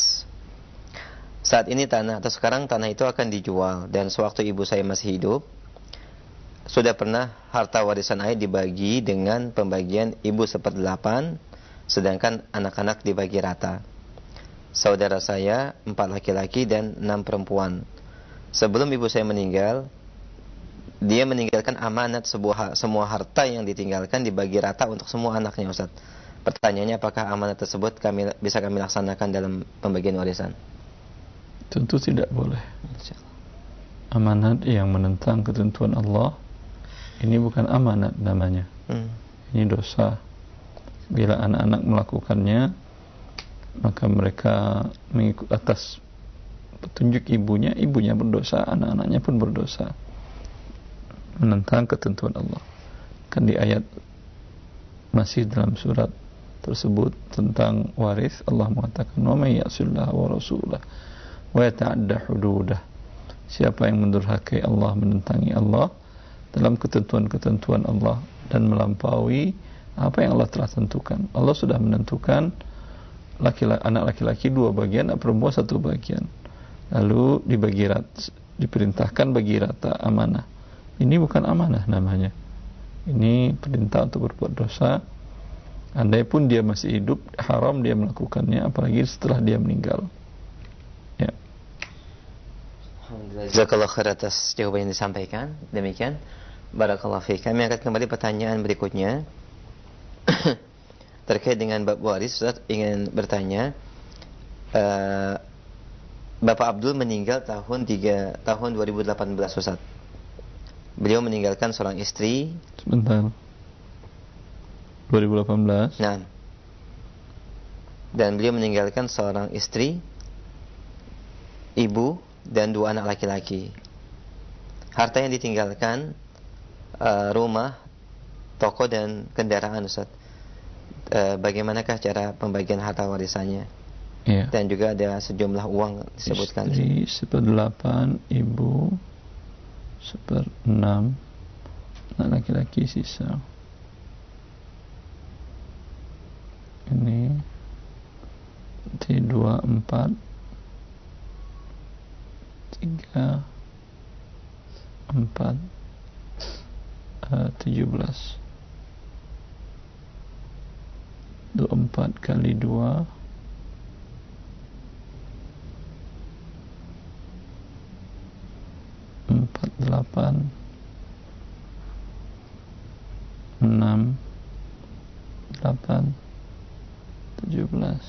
Saat ini sekarang tanah itu akan dijual, dan sewaktu ibu saya masih hidup, sudah pernah harta warisan ayah dibagi dengan pembagian ibu 1/8, sedangkan anak-anak dibagi rata. Saudara saya 4 laki-laki dan 6 perempuan. Sebelum ibu saya meninggal, dia meninggalkan amanat semua harta yang ditinggalkan dibagi rata untuk semua anaknya, Ustaz. Pertanyaannya, apakah amanat tersebut bisa kami laksanakan dalam pembagian warisan? Tentu tidak boleh. Amanat yang menentang ketentuan Allah, ini bukan amanat namanya. Ini dosa. Bila anak-anak melakukannya, maka mereka mengikut atas petunjuk ibunya berdosa, anak-anaknya pun berdosa. Menentang ketentuan Allah. Kan di ayat masih dalam surat tersebut tentang waris, Allah mengatakan, "Wa may ya'sillaha wa rasulahu wa yata'adda hududah." Siapa yang mendurhakai Allah, menentangi Allah dalam ketentuan-ketentuan Allah dan melampaui apa yang Allah telah tentukan. Allah sudah menentukan anak laki-laki 2 bagian, anak perempuan 1 bagian. Lalu diperintahkan bagi rata amanah. Ini bukan amanah namanya. Ini perintah untuk berbuat dosa. Andai pun dia masih hidup, haram dia melakukannya, apalagi setelah dia meninggal. Ya. Alhamdulillah. Jazakallahu khair atas jawaban yang disampaikan. Demikian. Barakallahu fiik. Kami akan kembali pertanyaan berikutnya. Terkait dengan bab waris, Ustaz ingin bertanya. Bapak Abdul meninggal tahun 2018, Ustaz. Beliau meninggalkan seorang istri. Sebentar. 2018. Nah. Dan beliau meninggalkan seorang istri, ibu, dan 2 anak laki-laki. Harta yang ditinggalkan rumah, toko, dan kendaraan, Ustaz. Bagaimanakah cara pembagian harta warisannya? Ya. Dan juga ada sejumlah uang disebutkan. Istri 1/8, ibu 1/6, anak laki-laki sisa. Ini 2, 4, 3, 4, 17. 24 kali 2 8, 17.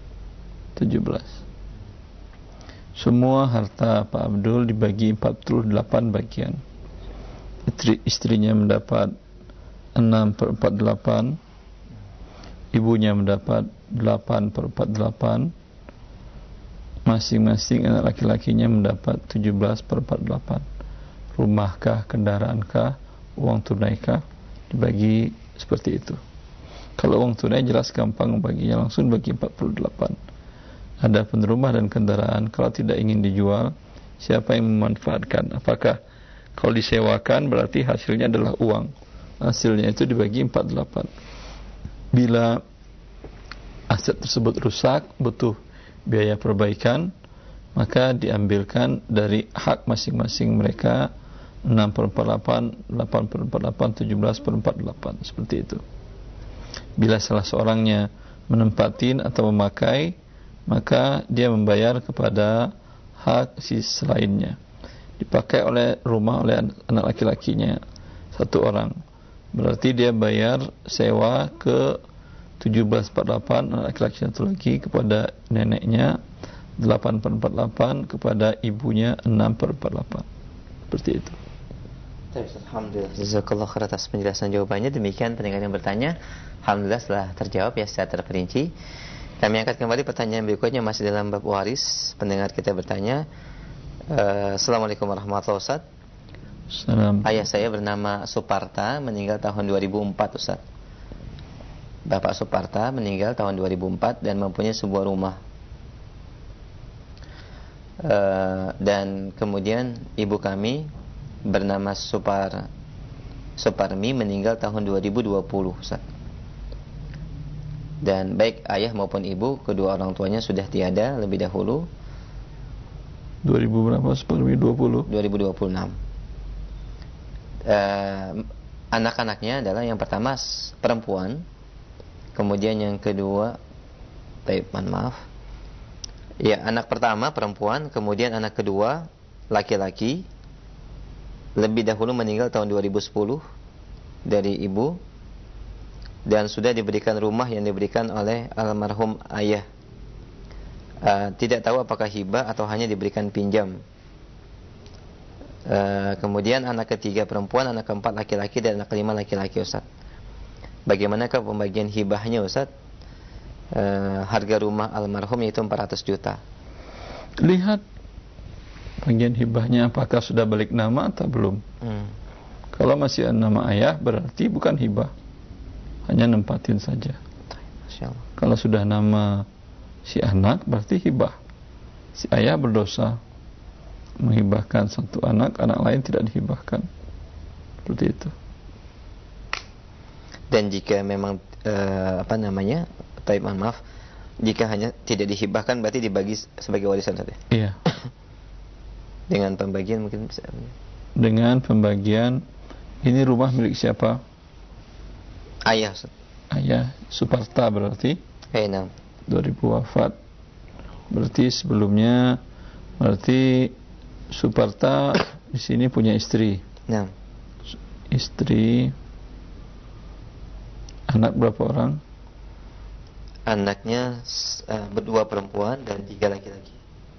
Semua harta Pak Abdul dibagi 48 bagian. Istrinya mendapat 6/48, ibunya mendapat 8/48, masing-masing anak laki-lakinya mendapat 17/48. Rumahkah, kendaraankah, uang tunaikah, dibagi seperti itu. Kalau uang tunai jelas gampang baginya, langsung bagi 48. Adapun rumah dan kendaraan kalau tidak ingin dijual, siapa yang memanfaatkan? Apakah kalau disewakan berarti hasilnya adalah uang. Hasilnya itu dibagi 48. Bila aset tersebut rusak, butuh biaya perbaikan, maka diambilkan dari hak masing-masing mereka 6/48, 8/48, 17/48, seperti itu. Bila salah seorangnya menempatin atau memakai, maka dia membayar kepada hak si selainnya. Dipakai oleh rumah oleh anak laki-lakinya satu orang, berarti dia bayar sewa ke 17/48, anak laki-laki satu lagi kepada neneknya, 8/48 kepada ibunya, 6/48. Seperti itu. Alhamdulillah, jazakallah khair atas penjelasan jawabannya. Demikian pendengar yang bertanya, alhamdulillah setelah terjawab ya secara terperinci. Kami angkat kembali pertanyaan berikutnya, masih dalam bab waris. Pendengar kita bertanya, Assalamualaikum warahmatullahi wabarakatuh. Salam. Ayah saya bernama Suparta, meninggal tahun 2004, Ustaz. Bapak Suparta meninggal tahun 2004 dan mempunyai sebuah rumah. Dan kemudian ibu kami bernama Suparmi meninggal tahun 2020, Ustaz. Dan baik ayah maupun ibu, kedua orang tuanya sudah tiada lebih dahulu. 2000 berapa? Suparmi 2026. Anak-anaknya adalah yang pertama perempuan, kemudian yang kedua, maaf. Ya, anak pertama perempuan, kemudian anak kedua laki-laki. Lebih dahulu meninggal tahun 2010 dari ibu, dan sudah diberikan rumah yang diberikan oleh almarhum ayah. Tidak tahu apakah hibah atau hanya diberikan pinjam. Kemudian anak ketiga perempuan, anak keempat laki-laki, dan anak kelima laki-laki, Ustaz. Bagaimanakah pembagian hibahnya, Ustaz? Harga rumah almarhum yaitu 400 juta. Lihat bagian hibahnya apakah sudah balik nama atau belum. Kalau masih nama ayah berarti bukan hibah, hanya nempatin saja. Kalau sudah nama si anak berarti hibah. Si ayah berdosa menghibahkan satu anak, anak lain tidak dihibahkan. Seperti itu. Dan jika memang maaf, jika hanya tidak dihibahkan berarti dibagi sebagai warisan saja. Iya. Dengan pembagian mungkin bisa. Dengan pembagian, ini rumah milik siapa? Ayah, Ustaz. Ayah Suparta berarti. 2000 wafat. Berarti sebelumnya, berarti Suparta di sini punya istri. Nah. Istri. Anak berapa orang? Anaknya berdua perempuan dan 3 laki-laki.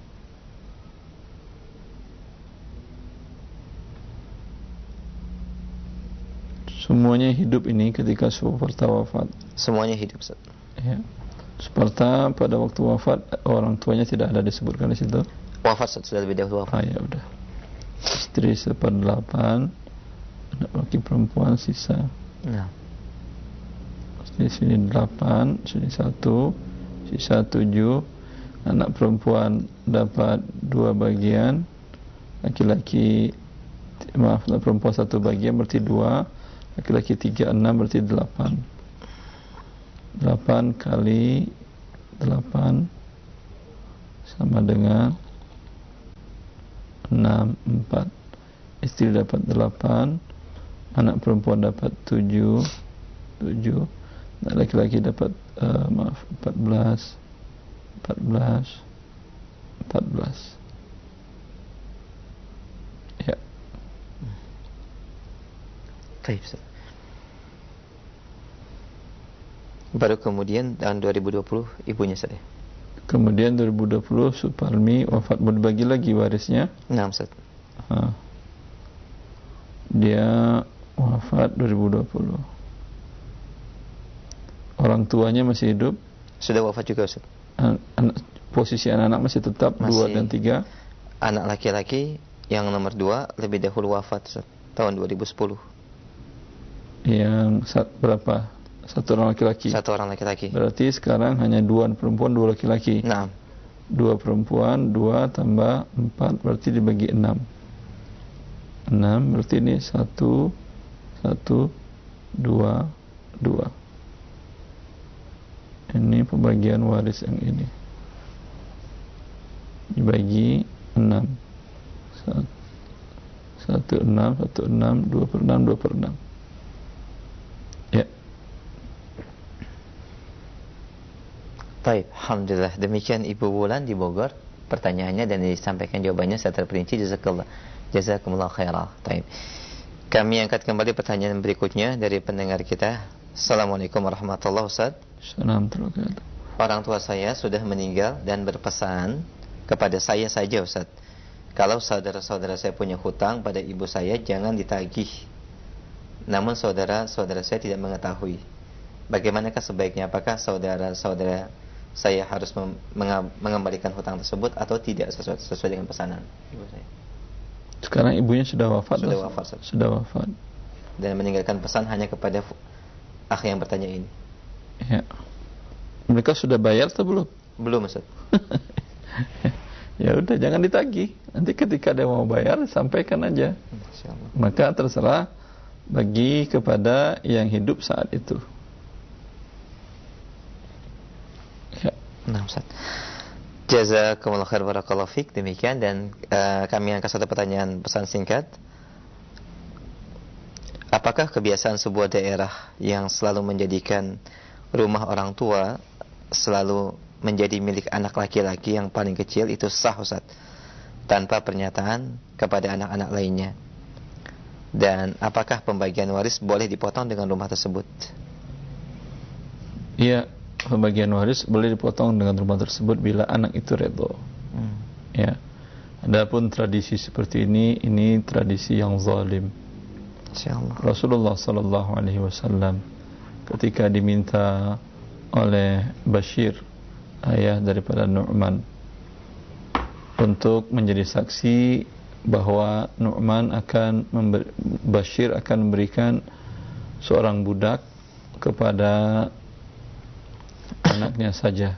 Semuanya hidup ini ketika Suparta wafat. Semuanya hidup, Ustaz. Ya. Suparta pada waktu wafat orang tuanya tidak ada disebutkan di situ. Wafat, Ustaz, sudah lebih dahulu wafat. Ya udah. Istri 1/8, anak laki perempuan sisa. Nah. Di sini 8, sini 1, sisa 7. Anak perempuan dapat 2 bagian, laki-laki anak perempuan 1 bagian berarti 2. Laki-laki 3, 6 berarti 8. 8 kali 8 sama dengan 6, 4. Istri dapat 8, anak perempuan dapat 7, anak laki-laki dapat 14. Ya. Baik, Ustaz. Baru kemudian tahun 2020 ibunya saya. Kemudian 2020 Suparmi wafat, mau dibagi lagi warisnya? Nah, Ustaz. Dia wafat 2020. Orang tuanya masih hidup? Sudah wafat juga, Ustaz. Posisi anak-anak masih tetap masih 2 dan 3? Anak laki-laki yang nomor 2 lebih dahulu wafat, Ustaz, tahun 2010. Yang berapa? 1 orang laki-laki. 1 orang laki-laki. Berarti sekarang hanya 2 perempuan, 2 laki-laki. Nah. 2 perempuan, 2 tambah 4 berarti dibagi 6. 6 berarti ini 1 1 2 2. Ini pembagian waris yang ini. Dibagi 6. 1 6 1 6 2 per 6 2 per 6. Ya. Baik, alhamdulillah. Demikian Ibu Wulan di Bogor pertanyaannya dan disampaikan jawabannya secara terperinci. Jazakumullah khairah. Baik. Kami angkat kembali pertanyaan berikutnya dari pendengar kita. Assalamualaikum warahmatullahi wabarakatuh. Assalamualaikum. Orang tua saya sudah meninggal dan berpesan kepada saya saja, Ustaz. Kalau saudara-saudara saya punya hutang pada ibu saya, jangan ditagih. Namun saudara-saudara saya tidak mengetahui. Bagaimanakah sebaiknya? Apakah saudara-saudara saya harus mengembalikan hutang tersebut atau tidak sesuai dengan pesanan ibu saya? Sekarang ibunya sudah wafat. Sudah wafat. Dan meninggalkan pesan hanya kepada akh yang bertanya ini. Ya. Mereka sudah bayar atau belum? Belum, Ustaz. Ya udah, jangan ditagih. Nanti ketika dia mau bayar, sampaikan aja. Maka terserah bagi kepada yang hidup saat itu. Ya. Nah, Ustaz. Jazakumullah khair barakallahu fik. Demikian dan kami angkat satu pertanyaan pesan singkat. Apakah kebiasaan sebuah daerah yang selalu menjadikan rumah orang tua selalu menjadi milik anak laki-laki yang paling kecil itu sah, Ustaz, tanpa pernyataan kepada anak-anak lainnya? Dan apakah pembagian waris boleh dipotong dengan rumah tersebut? Iya, pembagian waris boleh dipotong dengan rumah tersebut bila anak itu redha. Ya. Adapun tradisi seperti ini tradisi yang zalim. Rasulullah sallallahu alaihi wasallam ketika diminta oleh Bashir, ayah daripada Nu'man, untuk menjadi saksi bahwa Bashir akan memberikan seorang budak kepada anaknya saja,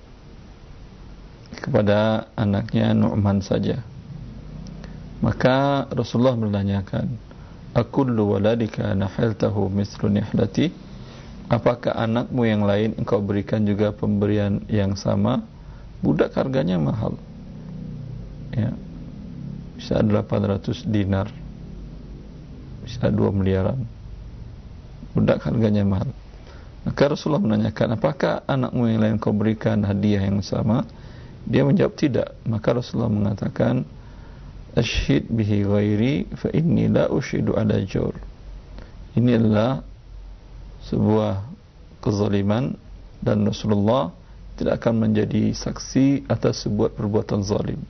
kepada anaknya Nu'man saja. Maka Rasulullah menanyakan, akullu waladika nahaltahu mithlu nihlati? Apakah anakmu yang lain engkau berikan juga pemberian yang sama? Budak harganya mahal, ya, bisa 800 dinar, bisa 2 miliaran. Budak harganya mahal. Maka Rasulullah menanyakan, apakah anakmu yang lain kau berikan hadiah yang sama? Dia menjawab tidak. Maka Rasulullah mengatakan, asyhid bihi ghairi fa inni la ushidu ala jawr. Ini adalah sebuah kezaliman dan Rasulullah tidak akan menjadi saksi atas sebuah perbuatan zalim.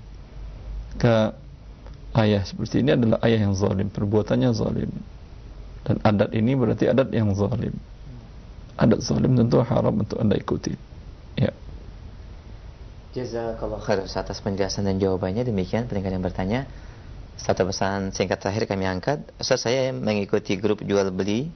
Ayah seperti ini adalah ayah yang zalim, perbuatannya zalim. Dan adat ini berarti adat yang zalim. Adat zalim tentu haram untuk Anda ikuti. Ya. Jazakallahu khair atas penjelasan dan jawabannya. Demikian pendengar yang bertanya. Satu pesan singkat terakhir kami angkat. Ustaz, saya mengikuti grup jual beli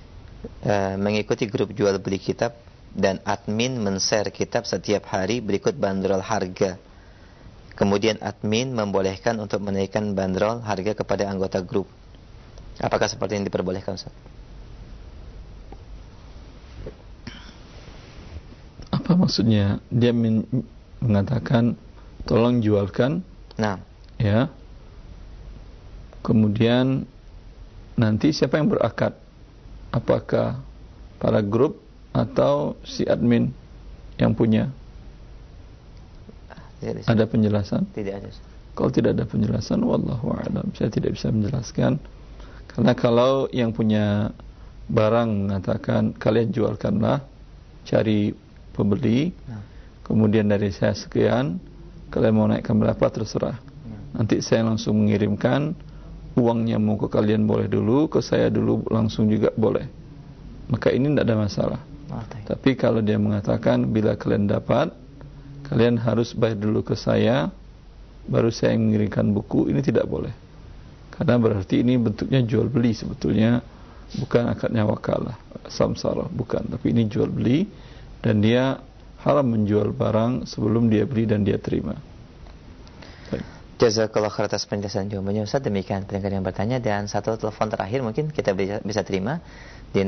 kitab dan admin men-share kitab setiap hari berikut bandrol harga. Kemudian admin membolehkan untuk menaikkan bandrol harga kepada anggota grup. Apakah seperti yang diperbolehkan, Ustaz? Apa maksudnya? Dia mengatakan tolong jualkan. Nah, ya. Kemudian nanti siapa yang berakad? Apakah para grup atau si admin yang punya? Ada penjelasan? Tidak ada. Kalau tidak ada penjelasan, wallahu a'lam, saya tidak bisa menjelaskan. Karena kalau yang punya barang mengatakan kalian jualkanlah, cari pembeli, kemudian dari saya sekian, kalian mau naikkan berapa terserah. Nanti saya langsung mengirimkan uangnya, mau ke kalian boleh dulu, ke saya dulu langsung juga boleh. Maka ini tidak ada masalah. Tapi kalau dia mengatakan bila kalian dapat, kalian harus bayar dulu ke saya, baru saya yang mengirimkan buku, ini tidak boleh. Karena berarti ini bentuknya jual beli sebetulnya, bukan akadnya wakalah, samsara, bukan. Tapi ini jual beli, dan dia haram menjual barang sebelum dia beli dan dia terima. Baik. Jazakallah khair atas penjelasan jawabannya Ustaz. Demikian pendengar yang bertanya, dan satu telepon terakhir mungkin kita bisa terima di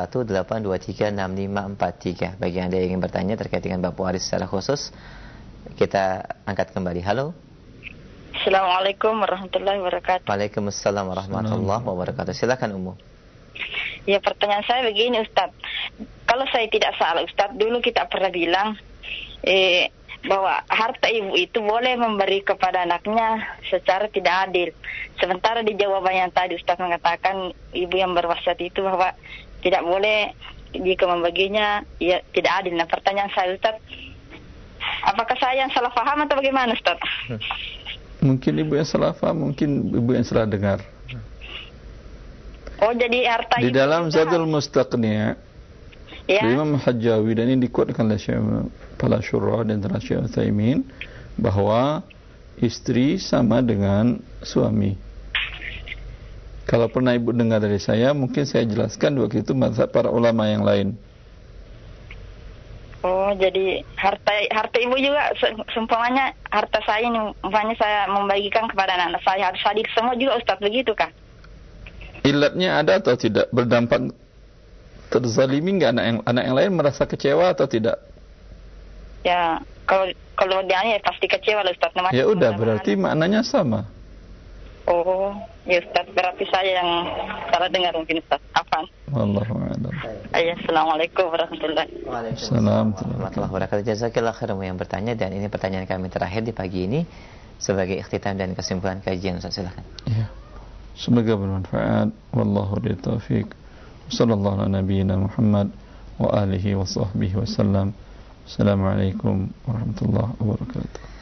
0218236543. Bagi Anda yang ingin bertanya terkait dengan bab waris secara khusus, kita angkat kembali. Halo. Assalamualaikum warahmatullahi wabarakatuh. Waalaikumsalam warahmatullahi wabarakatuh. Silakan Ummu. Ya, pertanyaan saya begini Ustaz. Kalau saya tidak salah Ustaz, dulu kita pernah bilang bahwa harta ibu itu boleh memberi kepada anaknya secara tidak adil. Sementara di jawaban yang tadi Ustaz mengatakan ibu yang berwasiat itu bahwa tidak boleh jika membaginya ya tidak adil. Nah, pertanyaan saya Ustaz, apakah saya yang salah paham atau bagaimana Ustaz? Mungkin ibu yang salah paham, mungkin ibu yang salah dengar. Oh, jadi harta di dalam Zadul Mustaqni' ya, Imam Hajjawi, dan ini dikuatkan oleh Syekh Pala Syurah dan Syekh Utsaimin, bahwa istri sama dengan suami. Kalau pernah ibu dengar dari saya, mungkin saya jelaskan waktu itu mazhab para ulama yang lain. Oh, jadi harta ibu juga seumpamanya harta saya ini, umpamanya saya membagikan kepada anak saya, harus adil semua juga Ustaz, begitu kah? Ilatnya ada atau tidak? Berdampak terzalimi enggak anak yang lain, merasa kecewa atau tidak? Ya, kalau dia ya pasti kecewa lah Ustaz. Ya udah, berarti maknanya sama. Oh, ya Ustaz, berarti saya yang salah dengar mungkin Ustaz. Afwan. Wallahu a'lam. Assalamualaikum warahmatullahi wabarakatuh. Warahmatullahi wabarakatuh. Jazakallah khairan yang bertanya, dan ini pertanyaan kami terakhir di pagi ini sebagai ikhtitam dan kesimpulan kajian Ustaz, silakan. Iya. Semoga bermanfaat. Wallahu a'lam taufiq. Sallallahu ala nabiyyina Muhammad wa alihi wa sahbihi wasallam. Assalamualaikum warahmatullahi wabarakatuh.